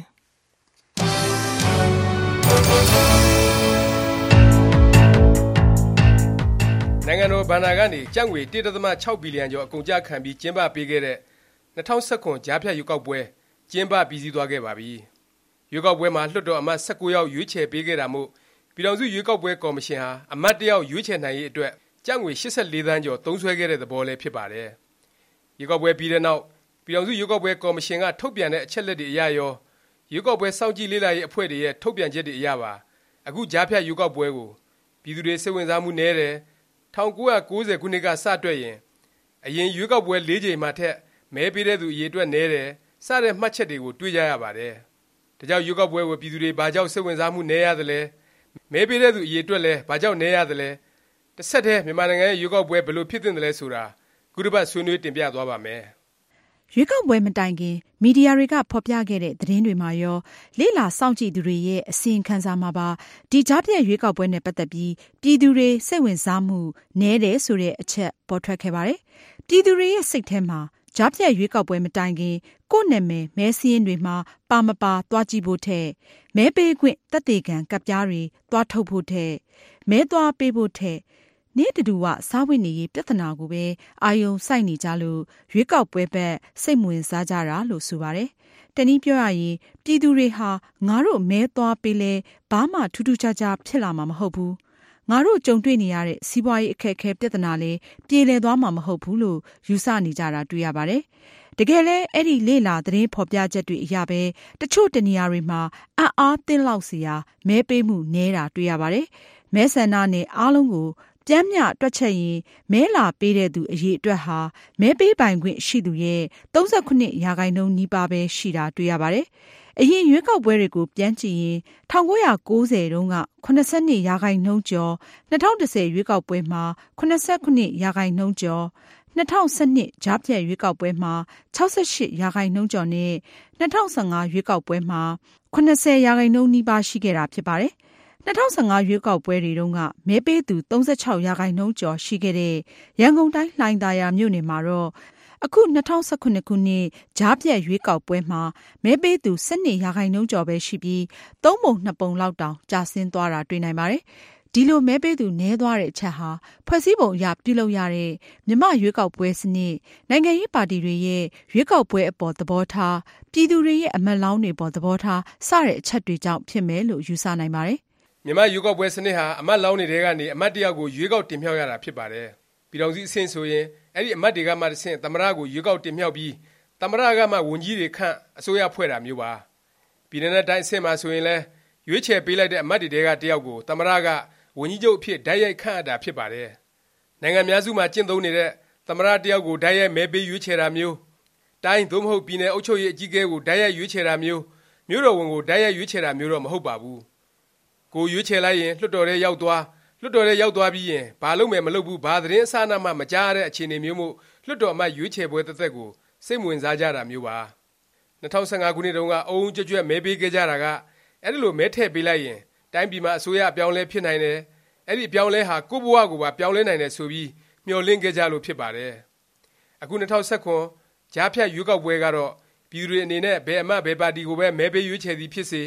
နိုင်ငံတော်ဘဏ္ဍာကနေကျပ်ငွေ တစ်ဒသမ ခြောက် ဘီလီယံကျော်အကုန်အကျခံပြီးကျင်းပပေးခဲ့တဲ့၂၀၁၇ကြားဖြတ်ရွေးကောက်ပွဲကျင်းပပြီးစီးသွားခဲ့ပါပြီ။ရွေးကောက်ပွဲမှာလွှတ်တော်အမတ်၁၉ယောက်ရွေးချယ်ပေးခဲ့တာမို့ပြည်ထောင်စုရွေးကောက်ပွဲကော်မရှင်ဟာအမတ်တစ်ယောက်ရွေးချယ်နိုင်ရေးအတွက်ကျပ်ငွေ၈၄သန်းကျော်သုံးစွဲခဲ့တဲ့သဘောလည်းဖြစ်ပါတယ်။ရွေးကောက်ပွဲပြီးတဲ့နောက်ပြည်ထောင်စုရွေးကောက်ပွဲကော်မရှင်ကထုတ်ပြန်တဲ့အချက်လက်တွေအရရောရွေးကောက်ပွဲစောင့်ကြည့်လေ့လာရေးအဖွဲ့တွေရဲ့ထုတ်ပြန်ချက်တွေအရပါအခုကြားဖြတ်ရွေးကောက်ပွဲကိုပြည်သူတွေစိတ်ဝင်စားမှုနည်းတယ်၁၉၉၀ခုနှစ်ကစတွက်ရင်အရင်ရွေးကောက်ပွဲ၄ကြိမ်မှထက်မဲပေးတဲ့သူအရေအတွက်နည်းတယ်စတဲ့မှတ်ချက်တွေကိုတွေ့ကြရပါတယ်။ဒါကြောင့်ရွေးကောက်ပွဲကိုပြည်သူတွေဘာကြောင့်စိတ်ဝင်စားမှုနည်းရသလဲမဲပေးတဲ့သူအရေအတွက်လည်းဘာကြောင့်နည်းရသလဲတစ်ဆက်တည်းမြန်မာနိုင်ငံရဲ့ရွေးကောက်ပွဲဘယ်လိုဖြစ်သင့်တယ်လဲဆိုတာခုတစ်ပတ်ဆွေးနွေးတင်ပြသွားပါမယ်။ရွေးကောက်ပွဲမတိုင်ခင်မီဒီယာတွေကဖော်ပြခဲ့တဲ့သတင်းတွေမှာရောလေ့လာစောင့်ကြည့်သူတွေရဲ့အစီရင်ခံစာမှာပါဒီကြားဖြတ်ရွေးကောက်ပွဲနဲ့ပတ်သက်ပြီးပြည်သူတွေစိတ်ဝင်စားမှုနည်းတယ်ဆိုတဲ့အချက်ပေါ်ထွက်ခဲ့ပါတယ်။ပြည်သူတွေရဲ့စိတ်ထဲမှာကြားဖြတ်ရွေးကောက်ပွဲမတိုင်ခင်ကိုယ့်နာမည်မဲစာရင်းတွေမှာပါမပါသွားကြည့်ဖို့ထက်မဲပေးခွင့်သက်သေခံကပ်ပြားတွေသွားထုတ်ဖို့ထက်မဲသွားပေးဖို့ထက်နေ့တတူဝစားဝတ်နေရေးပြဿနာကိုပဲအာယုံစိုက်နေကြလို့ရွေးကောက်ပွဲဘက်စိတ်ဝင်စားကြတာလို့ဆိုပါတယ်။တနည်းပြောရရင်ပြည်သူတွေဟာငါတို့မဲသွားပေးလဲဘာမှထူးထူးခြားခြားဖြစ်လာမှာမဟုတ်ဘူး။ငါတို့ကြုံတွေ့နေရတဲ့စီးပွားရေးအခက်အခဲပြဿနာလည်းပြေလည်သွားမှာမဟုတ်ဘူးလို့ယူဆနေကြတာတွေ့ရပါတယ်။တကယ်လဲအဲ့ဒီလေလာသတင်းဖော်ပြချက်တွေအရပဲတချို့တနေရာတွေမှာအံ့အားသင့်လောက်စရာမဲပေးမှုနည်းတာတွေ့ရပါတယ်။မဲဆန္ဒနဲ့အားလုံးကိုပြမ်းမြတွက်ချက်ရင်မဲလာပေးတဲ့သူအရေအတွက်ဟာမဲပေးပိုင်ခွင့်ရှိသူရဲ့၃၉ရာခိုင်နှုန်းနီးပါးပဲရှိတာတွေ့ရပါတယ်။အရင်ရွေးကောက်ပွဲတွေကိုပြန်ကြည့်ရင်၁၉၉၀တုန်းက၇၂ရာခိုင်နှုန်းကျော်၂၀၁၀ရွေးကောက်ပွဲမှာ၇၉ရာခိုင်နှုန်းကျော်၂၀၁၂ကြားဖြတ်ရွေးကောက်ပွဲမှာ၆၈ရာခိုင်နှုန်းကျော်နဲ့၂၀၁၅ရွေးကောက်ပွဲမှာ၇၀ရာခိုင်နှုန်းနီးပါးရှိခဲ့တာဖြစ်ပါတယ်။၂၀၁၅ရွေးကောက်ပွဲတွေတုန်းကမဲပေးသူ၃၆ရာခိုင်နှုန်းကျော်ရှိခဲ့တဲ့ရန်ကုန်တိုင်းလှိုင်သာယာမြို့နယ်မှာတော့အခု၂၀၁၇ခုနှစ်ကြားဖြတ်ရွေးကောက်ပွဲမှာမဲပေးသူ၁၂ရာခိုင်နှုန်းကျော်ပဲရှိပြီးသုံးပုံနှစ်ပုံလောက်တောင်ကျဆင်းသွားတာတွေ့နိုင်ပါတယ်။ဒီလိုမဲပေးသူနည်းသွားတဲ့အချက်ဟာဖွဲ့စည်းပုံအရပြုလုပ်ရတဲ့မြန်မာရွေးကောက်ပွဲစနစ်နိုင်ငံရေးပါတီတွေရဲ့ရွေးကောက်ပွဲအပေါ်သဘောထားပြည်သူတွေရဲ့အမတ်လောင်းတွေပေါ်သဘောထားစတဲ့အချက်တွေကြောင့်ဖြစ်မယ်လို့ယူဆနိုင်ပါတယ်။မြန်မာရွေးကောက်ပွဲစနစ်ဟာအမတ်လောင်းတွေကနေအမတ်တယောက်ကိုရွေးကောက်တင်မြှောက်ရတာဖြစ်ပါတယ်။ပြည်ထောင်စုအဆင့်ဆိုရင်အဲ့ဒီအမတ်တွေကမှတစ်ဆင့်သမ္မတကိုရွေးကောက်တင်မြှောက်ပြီးသမ္မတကမှဝန်ကြီးတွေခန့်အစိုးရဖွဲ့တာမျိုးပါ။ပြည်내တိုင်းအဆင့်မှာဆိုရင်လဲရွေးချယ်ပေးလိုက်တဲ့အမတ်တွေကတယောက်ကိုသမ္မတကဝန်ကြီးချုပ်အဖြစ်ဓာတ်ရိုက်ခန့်အပ်တာဖြစ်ပါတယ်။နိုင်ငံများစုမှာကျင့်သုံးနေတဲ့သမ္မတတယောက်ကိုဓာတ်ရိုက်မဲပေးရွေးချယ်တာမျိုးတိုင်းသို့မဟုတ်ပြည်내အုပ်ချုပ်ရေးအကြီးအကဲကိုဓာတ်ရိုက်ရွေးချယ်တာမျိုးမြို့တော်ဝန်ကိုဓာတ်ရိုက်ရွေးချယ်တာမျိုးတော့မဟုတ်ပါဘူး။ကိုရွေးချယ်လိုက်ရင်လွှတ်တော်ထဲရောက်သွားလွှတ်တော်ထဲရောက်သွားပြီးရင်ဘာလုပ်မယ်မလုပ်ဘူးဘာသတင်းအစအနမှမကြားရတဲ့အခြေအနေမျိုးမို့လွှတ်တော်အမတ်ရွေးချယ်ပွဲသက်သက်ကိုစိတ်ဝင်စားကြတာမျိုးပါ၂၀၁၅ခုနှစ်တုန်းကအုံကြွကြွမဲပေးခဲ့ကြတာကအဲ့ဒီလိုမဲထည့်ပေးလိုက်ရင်တိုင်းပြည်မှာအစိုးရအပြောင်းလဲဖြစ်နိုင်တယ်အဲ့ဒီအပြောင်းလဲဟာကိုယ့်ဘဝကိုပါပြောင်းလဲနိုင်တယ်ဆိုပြီးမျှော်လင့်ခဲ့ကြလို့ဖြစ်ပါတယ်အခု၂၀၁၇ကြားဖြတ်ရွေးကောက်ပွဲကတော့ပြည်သူတွေအနေနဲ့ဘယ်အမတ်ဘယ်ပါတီကိုပဲမဲပေးရွေးချယ်သည်ဖြစ်စေ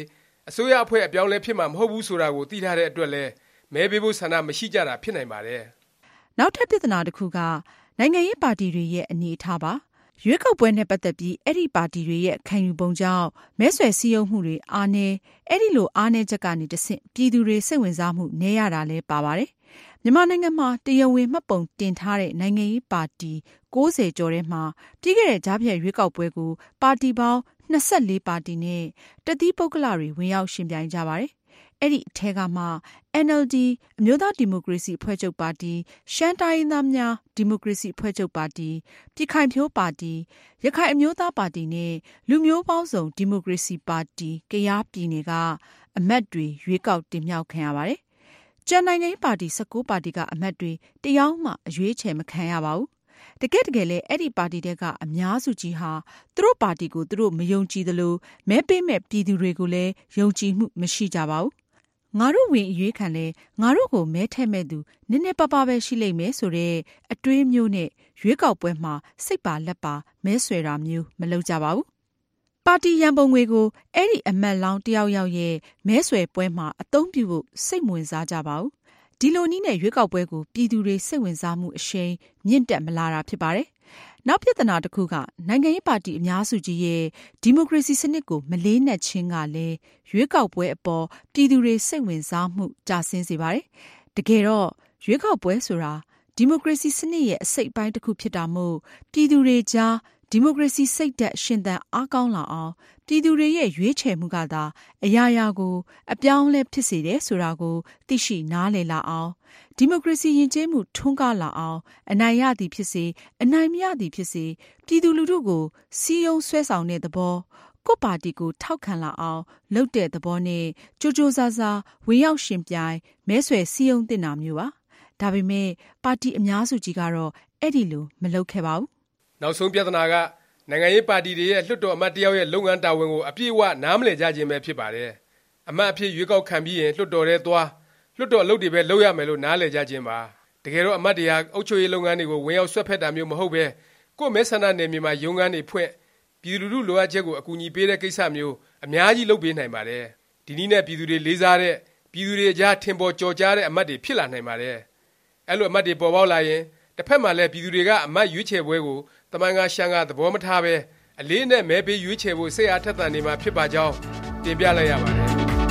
အစိုးရအဖွဲ့အပြောင်းလဲဖြစ်မှာမဟုတ်ဘူးဆိုတာကိုသိထားတဲ့အတွက်လည်းမဲပေးဖို့ဆန္ဒမရှိကြတာဖြစ်နိုင်ပါတယ်။နောက်ထပ်ပြဿနာတစ်ခုကနိုင်ငံရေးပါတီတွေရဲ့အနေအထားပါ။ရွေးကောက်ပွဲနဲ့ပတ်သက်ပြီးအဲ့ဒီပါတီတွေရဲ့ခံယူပုံကြောင့်မဲဆွယ်စည်းရုံးမှုတွေအားနည်းအဲ့ဒီလိုအားနည်းချက်ကနေတဆင့်ပြည်သူတွေစိတ်ဝင်စားမှုနည်းရတာလည်းပါပါတယ်။မြန်မာနိုင်ငံမှာတရားဝင်မှတ်ပုံတင်ထားတဲ့နိုင်ငံရေးပါတီ၉၀ကျော်ထဲမှာပြီးခဲ့တဲ့ကြားဖြတ်ရွေးကောက်ပွဲကိုပါတီပေါင်း၂၄ပါတီနဲ့တသီးပုဂ္ဂလတွေဝင်ရောက်ရှင်ပြိုင်ကြပါတယ်။အဲ့ဒီအထက်ကမှ အန် အယ်လ် ဒီ အမျိုးသားဒီမိုကရေစီအဖွဲ့ချုပ်ပါတီရှမ်းတိုင်းရင်းသားများဒီမိုကရေစီအဖွဲ့ချုပ်ပါတီပြည်ခိုင်ဖြိုးပါတီရခိုင်အမျိုးသားပါတီနဲ့လူမျိုးပေါင်းစုံဒီမိုကရေစီပါတီကယားပြည်နယ်ကအမတ်တွေရွေးကောက်တင်မြှောက်ခံရပါတယ်။ကျန်နိုင်ငံရေးပါတီ၁၉ပါတီကအမတ်တွေတယောက်မှအရွေးချယ်မခံရပါဘူး။တကယ်တကယ်လဲအဲ့ဒီပါတီတွေကအများစုကြီးဟာသူတို့ပါတီကိုသူတို့မယုံကြည်သလိုမဲပေးမဲ့ပြည်သူတွေကိုလည်းယုံကြည်မှုမရှိကြပါဘူး။ငါတို့ဝင်အရွေးခံလဲငါတို့ကိုမဲထည့်မဲ့သူနည်းနည်းပါးပါးပဲရှိလိမ့်မယ်ဆိုတဲ့အတွေးမျိုးနဲ့ရွေးကောက်ပွဲမှာစိတ်ပါလက်ပါမဲဆွယ်တာမျိုးမလုပ်ကြပါဘူး။ပါတီရန်ပုံငွေကိုအဲ့ဒီအမတ်လောင်းတယောက်ယောက်ရဲ့မဲဆွယ်ပွဲမှာအသုံးပြုဖို့စိတ်ဝင်စားကြပါဘူး။ဒီလိုနည်းနဲ့ရွေးကောက်ပွဲကိုပြည်သူတွေစိတ်ဝင်စားမှုအရှိန်မြင့်တက်မလာတာဖြစ်ပါတယ်။နောက်ပြဿနာတစ်ခုကနိုင်ငံရေးပါတီအများစုကြီးရဲ့ဒီမိုကရေစီစနစ်ကိုမလေးနက်ခြင်းကလည်းရွေးကောက်ပွဲအပေါ်ပြည်သူတွေစိတ်ဝင်စားမှုကျဆင်းစေပါတယ်။တကယ်တော့ရွေးကောက်ပွဲဆိုတာဒီမိုကရေစီစနစ်ရဲ့အစိတ်အပိုင်းတစ်ခုဖြစ်တာမို့ပြည်သူတွေကြားဒီမိုကရေစီစိတ်ဓာတ်ရှင်သန်အားကောင်းလာအောင်ပြည်သူတွေရဲ့ရွေးချယ်မှုကသာအရာရာကိုအပြောင်းလဲဖြစ်စေတယ်ဆိုတာကိုသိရှိနားလည်လာအောင်ဒီမိုကရေစီယဉ်ကျေးမှုထွန်းကားလာအောင်အနိုင်ရသည်ဖြစ်စေအနိုင်မရသည်ဖြစ်စေပြည်သူလူထုကိုစီယုံဆွဲဆောင်တဲ့သဘောကိုယ့်ပါတီကိုထောက်ခံလာအောင်လုပ်တဲ့သဘောနဲ့ကြိုးကြိုးစားစားဝင်ရောက်ရှင်ပြိုင်မဲဆွယ်စီယုံတင်တာမျိုးပါဒါပေမဲ့ပါတီအများစုကြီးကတော့အဲ့ဒီလိုမလုပ်ခဲ့ပါဘူးနောက်ဆုံးပြဿနာကနိုင်ငံရေးပါတီတွေရဲ့လွှတ်တော်အမတ်တယောက်ရဲ့လုပ်ငန်းတာဝန်ကိုအပြည့်အဝနားမလည်ကြခြင်းပဲဖြစ်ပါတယ်အမတ်အဖြစ်ရွေးကောက်ခံပြီးရင်လွှတ်တော်ထဲသွားလွှတ်တော်အလုပ်တွေပဲလုပ်ရမယ်လို့နားလည်ကြခြင်းပါတကယ်တော့အမတ်တရားအုပ်ချုပ်ရေးလုပ်ငန်းတွေကိုဝင်ရောက်ဆွတ်ဖက်တာမျိုးမဟုတ်ပဲကိုယ့်မဲဆန္ဒနယ်မြေမှာရုံးခန်းတွေဖွင့်ပြည်သူလူထုလိုအပ်ချက်ကိုအကူအညီပေးတဲ့ကိစ္စမျိုးအများကြီးလုပ်ပေးနိုင်ပါတယ်ဒီနည်းနဲ့ပြည်သူတွေလေးစားတဲ့ပြည်သူတွေအကြားထင်ပေါ်ကြော်ကြားတဲ့အမတ်တွေဖြစ်လာနိုင်ပါတယ်အဲ့လိုအမတ်တွေပေါ်ပေါက်လာရင်တစ်ဖက်မှာလည်းပြည်သူတွေကအမတ်ရွေးချယ်ပွဲကိုတမန်ကရှမ်းကသဘောမထားပဲအလေးနဲ့မဲပေးရွေးချယ်ဖို့စိတ်အားထက်သန်နေမှာဖြစ်ပါကြောင်းတင်ပြလိုက်ရပါတယ်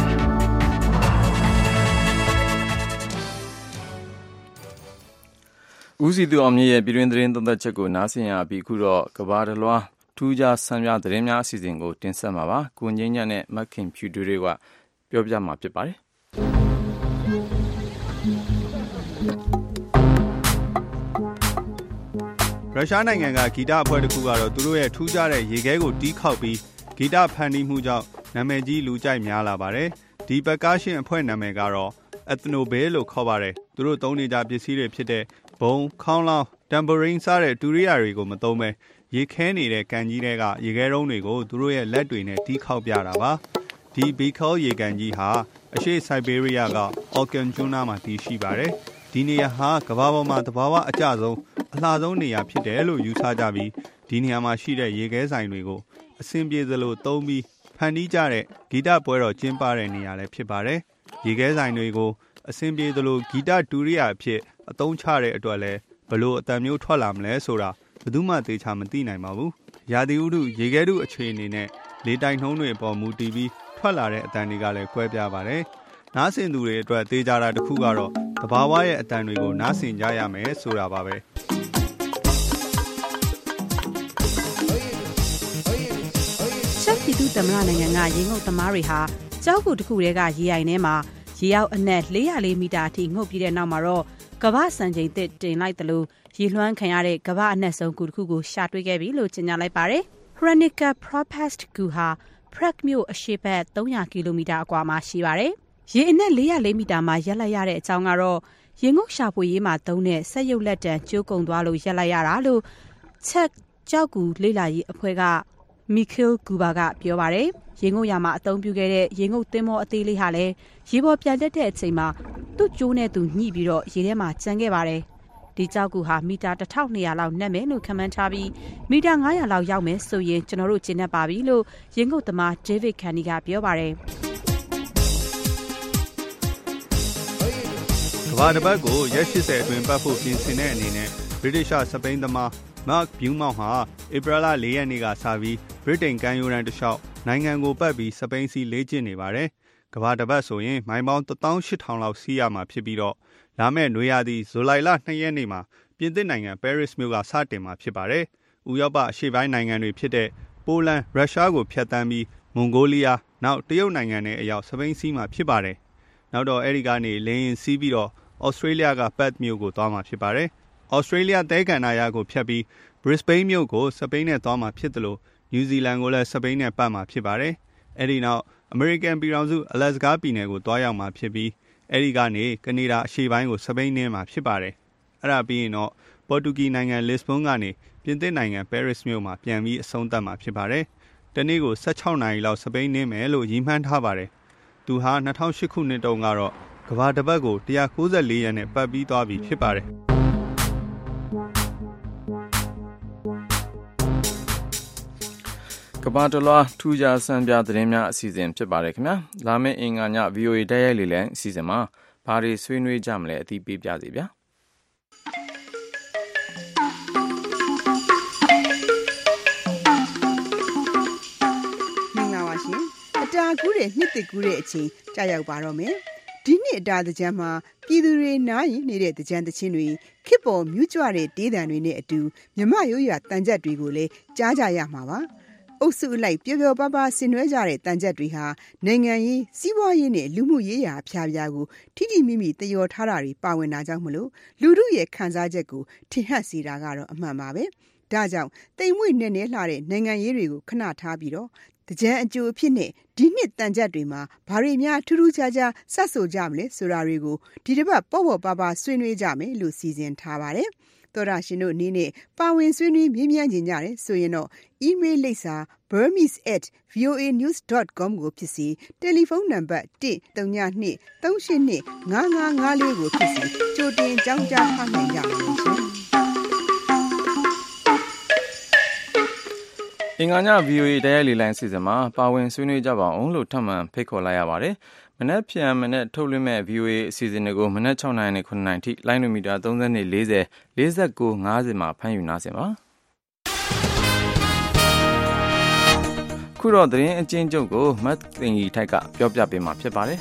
ဦးစီသူအောင်မြင့်ရဲ့ပြည်တွင်းသတင်းသုံးသပ်ချက်ကိုနားဆင်ရပြီးခုတော့ကဘာတလွှားထူးခြားဆန်းပြသတင်းများအစီအစဉ်ကိုတင်ဆက်မှာပါကိုငင်းညံ့နဲ့မခင်ဖြူတူတွေကပြောပြမှာဖြစ်ပါတယ်ရုရှားနိုင်ငံကဂီတအဖွဲ့တစ်ခုကတော့သူတို့ရဲ့ထူးခြားတဲ့ရေခဲကိုတီးခေါက်ပြီးဂီတဖန်တီးမှုကြောင့်နာမည်ကြီးလူကြိုက်များလာပါတယ်။ဒီပတ်ကားရှင်အဖွဲ့နာမည်ကတော့ Ethnobell လို့ခေါ်ပါတယ်။သူတို့သုံးနေကြပစ္စည်းတွေဖြစ်တဲ့ဘုံ၊ခေါင်းလောင်း၊တမ်ဘရင်းစတဲ့တူရိယာတွေကိုမသုံးပဲရေခဲနေတဲ့ကန်ကြီးတွေကရေခဲတုံးတွေကိုသူတို့ရဲ့လက်တွေနဲ့တီးခေါက်ပြတာပါ။ဒီဘီခေါရေကန်ကြီးဟာအရှေ့ဆိုက်ဘေးရီးယားကအော်ကန်ကျွန်းနာမှာတည်ရှိပါတယ်။ဒီနေရာဟာကမ္ဘာပေါ်မှာသဘာဝအကျဆုံးအလှဆုံးနေရာဖြစ်တယ်လို့ယူဆကြပြီးဒီနေရာမှာရှိတဲ့ရေခဲဆိုင်တွေကိုအဆင်ပြေသလိုသုံးပြီးဖန်တီးကြတဲ့ဂီတပွဲတော်ကျင်းပတဲ့နေရာလည်းဖြစ်ပါတယ်။ရေခဲဆိုင်တွေကိုအဆင်ပြေသလိုဂီတတူရိယာအဖြစ်အသုံးချတဲ့အတွက်လည်းဘလို့အတန်မျိုးထွက်လာမလဲဆိုတာဘယ်သူမှသေချာမသိနိုင်ပါဘူး။ရာသီဥတုရေခဲတုအခြေအနေနဲ့လေတိုက်နှုန်းတွေအပေါ်မူတည်ပြီးထွက်လာတဲ့အတန်တွေကလည်းကွဲပြားပါတယ်။နားဆင်သူတွေအတွက်သေချာတာတစ်ခုကတော့သဘာဝရဲ့အတန်တွေကိုနားဆင်ကြရမယ်ဆိုတာပါပဲရှမ်းပြည်သူ့သမ္မတနိုင်ငံကရေငုပ်သမားတွေဟာကြောက်ကူတစ်ခုတည်းကရေအိုင်ထဲမှာရေရောက်အနက်၄၀၄မီတာအထိငုပ်ပြီးတဲ့နောက်မှာတော့ကမ္ဘာစံချိန်သစ်တင်လိုက်တယ်လို့ရေလွှမ်းခံရတဲ့ကမ္ဘာအနက်ဆုံးကူတစ်ခုကိုရှာတွေ့ခဲ့ပြီလို့ကြေညာလိုက်ပါတယ်။ Hranica Propast ကူဟာ Prague မြို့အရှေ့ဘက်၃၀၀ကီလိုမီတာအကွာမှာရှိပါတယ်။ရေအနက်၄၀၄မီတာမှာရက်လိုက်ရတဲ့အကြောင်းကတော့ရေငုပ်ရှာဖွေရေးမှာသုံးတဲ့စက်ရုပ်လက်တံကျိုးကုန်သွားလို့ရက်လိုက်ရတာလို့ချက်ကြောက်ကူလေ့လာရေးအဖွဲ့ကMikhail Guba ကပြောပါတယ်။ရေငုပ်ရာမှာအသုံးပြုခဲ့တဲ့ရေငုပ်သင်္ဘောအသေးလေးဟာလည်းရေပေါ်ပြန်တက်တဲ့အချိန်မှာသူ့ကျိုးနဲ့သူညှိပြီးတော့ရေထဲမှာကျန်ခဲ့ပါတယ်။ဒီကြောက်ကူဟာမီတာတစ်ထောင်နှစ်ရာလောက်နက်မယ်လို့ခန့်မှန်းထားပြီးမီတာငါးရာလောက်ရောက်မယ်ဆိုရင်ကျွန်တော်တို့ကျင်းနေပါပြီလို့ရေငုပ်သမား David Canny ကပြောပါတယ်။ဘာတစ်ပတ်ကိုရက်eightyအတွင်းပတ်ဖို့ပြင်ဆင်တဲ့အနေနဲ့ဗြိတိရှစပိန်သမား Mark Beaumont ဟာဧပြီလfourရက်နေ့ကစပြီးဗြိတိန်ကမ်းရိုးတန်းတစ်လျှောက်နိုင်ငံကိုပတ်ပြီးစပိန်စီလေ့ကျင့်နေပါတယ်။ကမ္ဘာတစ်ပတ်ဆိုရင်မိုင်ပေါင်းone thousand eight thousandလောက်စီးရမှာဖြစ်ပြီးတော့လာမယ့်နွေရာသီဇူလိုင်လtwoရက်နေ့မှာပြင်သစ်နိုင်ငံပဲရစ်မြို့ကစတင်မှာဖြစ်ပါတယ်။ဥရောပအရှေ့ပိုင်းနိုင်ငံတွေဖြစ်တဲ့ပိုလန်၊ရုရှားကိုဖျက်ဆီးပြီးမွန်ဂိုလီးယားနောက်တရုတ်နိုင်ငံနဲ့အရောက်စပိန်စီးမှာဖြစ်ပါတယ်။နောက်တော့အဲဒီကနေလေယာဉ်စီးပြီးတော့ဩစတြေးလျကပတ်မြို့ကိုသွားမှာဖြစ်ပါတယ်။ဩစတြေးလျသဲကန္တာရကိုဖြတ်ပြီး Brisbane မြို့ကိုစပိန်နဲ့သွားမှာဖြစ်တယ်လို့နယူးဇီလန်ကိုလည်းစပိန်နဲ့ပတ်မှာဖြစ်ပါတယ်။အဲဒီနောက်အမေရိကန်ပြည်ထောင်စုအလက်စကာပြည်နယ်ကိုသွားရောက်မှာဖြစ်ပြီးအဲဒီကနေကနေဒါအရှေ့ပိုင်းကိုစပိန်နဲ့မှာဖြစ်ပါတယ်။အဲ့ဒါပြီးရင်တော့ပေါ်တူဂီနိုင်ငံလစ်ဘွန်ကနေပြင်သစ်နိုင်ငံပဲရစ်မြို့မှာပြန်ပြီးအဆုံးသတ်မှာဖြစ်ပါတယ်။တနေ့ကိုsixteenနာရီလောက်စပိန်နဲ့မယ်လို့ရည်မှန်းထားပါတယ်။သူဟာtwo thousand eightခုနှစ်တုန်းကတော့ကမ္ဘာတစ်ပတ်ကိုone hundred ninety-fourရက်နဲ့ပတ်ပြီးသွားပြီဖြစ်ပါတယ်။ကမ္ဘာတစ်လွှားထူးခြားစံပြသတင်းများအစီအစဉ်ဖြစ်ပါတယ်ခင်ဗျာလာမယ့်အင်္ဂါည V O A တိုက်ရိုက်လေလံအစီအစဉ်မှာဘာတွေဆွေးနွေးကြမလဲအသိပေးပြစီဗျာမင်္ဂလာပါရှင်အတာကူးတဲ့နှစ်သစ်ကူးတဲ့အချိန်ကြာရောက်ပါတော့မယ်ဒီနှစ်အတာသကြံမှာပြည်သူတွေနားရင်နေတဲ့သကြံသချင်းတွေခစ်ပေါ်မြူးကြွတဲ့တေးသံတွေနဲ့အတူမြမရိုးရတန်ကြက်တွေကိုလည်းကြားကြရမှာပါအုပ်စုလိုက်ပျော်ပျော်ပါးပါးဆင်နွှဲကြတဲ့တန်ကြက်တွေဟာနိုင်ငံရေးစီးပွားရေးနဲ့လူမှုရေးရာအဖျားပြားကိုထိထိမိမိတယောထားတာတွေပါဝင်တာကြောင့်မလို့လူမှုရဲ့ခံစားချက်ကိုထင်ဟပ်စေတာကတော့အမှန်ပါပဲဒါကြောင့်တိမ်မွေ့နဲ့နဲလှတဲ့နိုင်ငံရေးတွေကိုခဏထားပြီးတော့တကြံအကျိုးအဖြစ်နဲ့ဒီနှစ်တန်ကြက်တွေမှာဘာတွေများထူးထူးခြားခြားဆက်ဆိုကြမလဲဆိုတာတွေကိုဒီတစ်ပတ်ပေါ့ပေါ့ပါပါဆွေးနွေးကြမယ်လို့စီစဉ်ထားပါတယ်တော်ရရှင်တို့အနေနဲ့ပါဝင်ဆွေးနွေးမြင်းမြန်းကြတယ်ဆိုရင်တော့ email လိပ်စာ burmese at voa news dot com ကိုဖြစ်စီတယ်လီဖုန်းနံပါတ်one three two two three eight two five five fourကိုဖြစ်စီကြိုတင်ကြောင်းကြားထားနိုင်ကြပါလို့ရှင်အင်္ဂါည V O A တိုက်ရိုက်လေလံအစီအစဉ်မှာပါဝင်ဆွေးနွေးကြပါအောင်လို့ထပ်မံဖိတ်ခေါ်လိုက်ရပါတယ်မနက်ဖြန်မနက်ထုတ်လွှင့်မဲ့ V O A အစီအစဉ်တွေကိုမနက်sixနာရီနဲ့sevenနာရီထိလိုင်းနိုမီတာthirty, forty, forty, forty-nine, fiftyမှာဖမ်းယူနာဆင်ပါခုတော့သတင်းအကျဉ်းချုပ်ကိုမတ်သိင်ကြီးထိုက်ကပြောပြပေးမှာဖြစ်ပါတယ်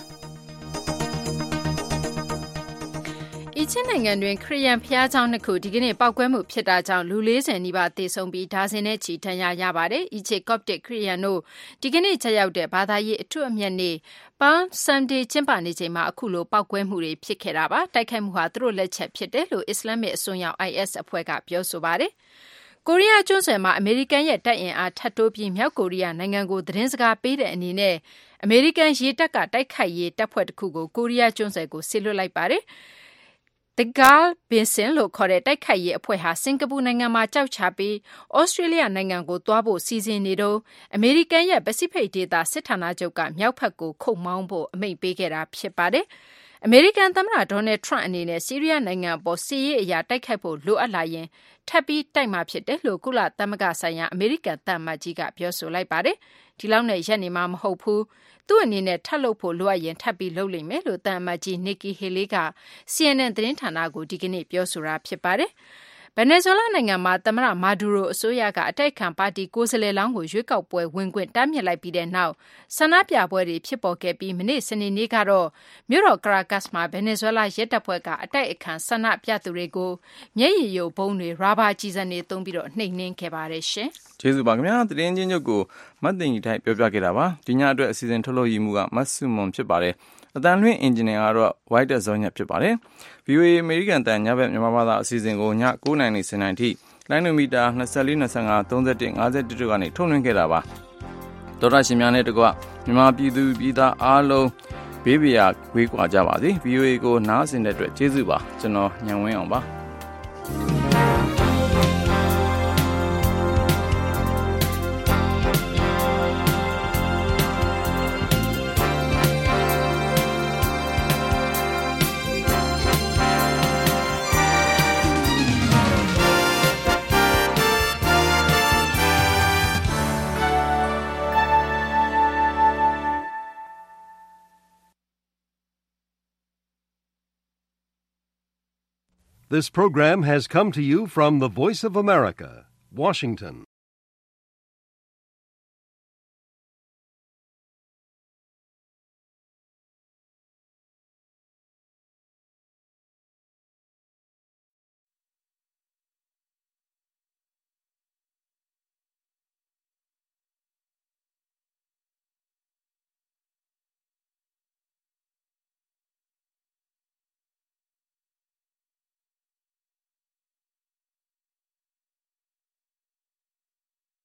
အီဂျစ်နိုင်ငံတွင်ခရစ်ယာန်ဘုရားကျောင်းနှစ်ခုဒီကနေ့ပောက်ကွဲမှုဖြစ်တာကြောင့်လူfortyနီးပါးသေဆုံးပြီးဒါဇင်နဲ့ချီဒဏ်ရာရပါတယ်။အီဂျစ်ကော့ပတစ်ခရစ်ယာန်တို့ဒီကနေ့ကျရောက်တဲ့ဘာသာရေးအထွတ်အမြတ်နေ့ Palm Sunday ကျင်းပနေချိန်မှာအခုလိုပောက်ကွဲမှုတွေဖြစ်ခဲ့တာပါ။တိုက်ခိုက်မှုဟာသူတို့လက်ချက်ဖြစ်တယ်လို့အစ္စလာမစ်အစွန်းရောက် I S အဖွဲ့ကပြောဆိုပါတယ်။ကိုရီးယားကျွန်းဆွယ်မှာအမေရိကန်ရဲ့တပ်အင်အားထပ်တိုးပြီးမြောက်ကိုရီးယားနိုင်ငံကိုသတင်းစကားပေးတဲ့အနေနဲ့အမေရိကန်ရေတပ်ကတိုက်ခိုက်ရေးတပ်ဖွဲ့တစ်ခုကိုကိုရီးယားကျွန်းဆွယ်ကိုဆေလွတ်လိုက်ပါတယ်။ The Gal Basin လို့ခေါ်တဲ့တိုက်ခိုက်ရေးအဖွဲ့ဟာစင်ကာပူနိုင်ငံမှာကြောက်ချပြီးဩစတြေးလျနိုင်ငံကိုသွားဖို့စီစဉ်နေတော့အမေရိကန်ရဲ့ပစိဖိတ်ဒေသစစ်ဌာနချုပ်ကမြောက်ဘက်ကိုခုတ်မောင်းဖို့အမိန့်ပေးခဲ့တာဖြစ်ပါတယ်။အမေရိကန်သမ္မတဒေါ်နယ်ထရန့်အနေနဲ့ဆီးရီးယားနိုင်ငံအပေါ်စစ်ရေးအရာတိုက်ခိုက်ဖို့လိုအပ်လာရင်ထပ်ပြီးတိုက်မှာဖြစ်တယ်လို့ကုလသမဂ္ဂဆိုင်ရာအမေရိကန်သံအမတ်ကြီးကပြောဆိုလိုက်ပါတယ်။ဒီလောက်နဲ့ရပ်နေမှာမဟုတ်ဘူး။သူ့အနေနဲ့ထပ်လုပ်ဖို့လိုအပ်ရင်ထပ်ပြီးလုပ်လိမ့်မယ်လို့သံအမတ်ကြီး Nikki Haley က C N N သတင်းဌာနကိုဒီကနေ့ပြောဆိုတာဖြစ်ပါတယ်။ဗင်နီဇွဲလားနိုင်ငံမှာသမ္မတမာဒူရိုအစိုးရကအတိုက်အခံပါတီကိုယ်စားလှယ်လောင်းကိုရွေးကောက်ပွဲဝင်ခွင့်တားမြစ်လိုက်ပြီးတဲ့နောက်ဆန္ဒပြပွဲတွေဖြစ်ပေါ်ခဲ့ပြီးမနေ့စနေနေ့ကတော့မြို့တော်ကရာကတ်စ်မှာဗင်နီဇွဲလားရဲတပ်ဖွဲ့ကအတိုက်အခံဆန္ဒပြသူတွေကိုမျက်ရည်ယိုဗုံးတွေရာဘာကျည်ဆံတွေသုံးပြီးတော့နှိမ်နင်းခဲ့ပါတယ်ရှင်။ကျေးဇူးပါခင်ဗျာ။သတင်းချင်းချုပ်ကိုမတ်တင်ကြီးထိုက်ပြောပြခဲ့တာပါ။ဒီညအတွက်အစီအစဉ်ထုတ်လုပ်ရမှုကမတ်ဆုမွန်ဖြစ်ပါတယ်။အတန်လွင့်အင်ဂျင်နီယာကတော့ White ဇောညက်ဖြစ်ပါတယ်။ V O A အမေရိကန်တန်ညဘက်မြန်မာဘာသာအစီအစဉ်ကိုညnineနာရီနဲ့tenနာရီထိလိုင်းနိုမီတာtwenty-four, twenty-five, thirty-one, fifty-oneကနေထုတ်လွှင့်ခဲ့တာပါ။သောတာရှင်များနဲ့တကွမြန်မာပြည်သူပြည်သားအားလုံးဘေးပရာဝေးကွာကြပါစေ။ V O A ကိုနားဆင်တဲ့အတွက်ကျေးဇူးပါ။ကျွန်တော်ညံဝင်းအောင်ပါ။ This program has come to you from the Voice of America, Washington.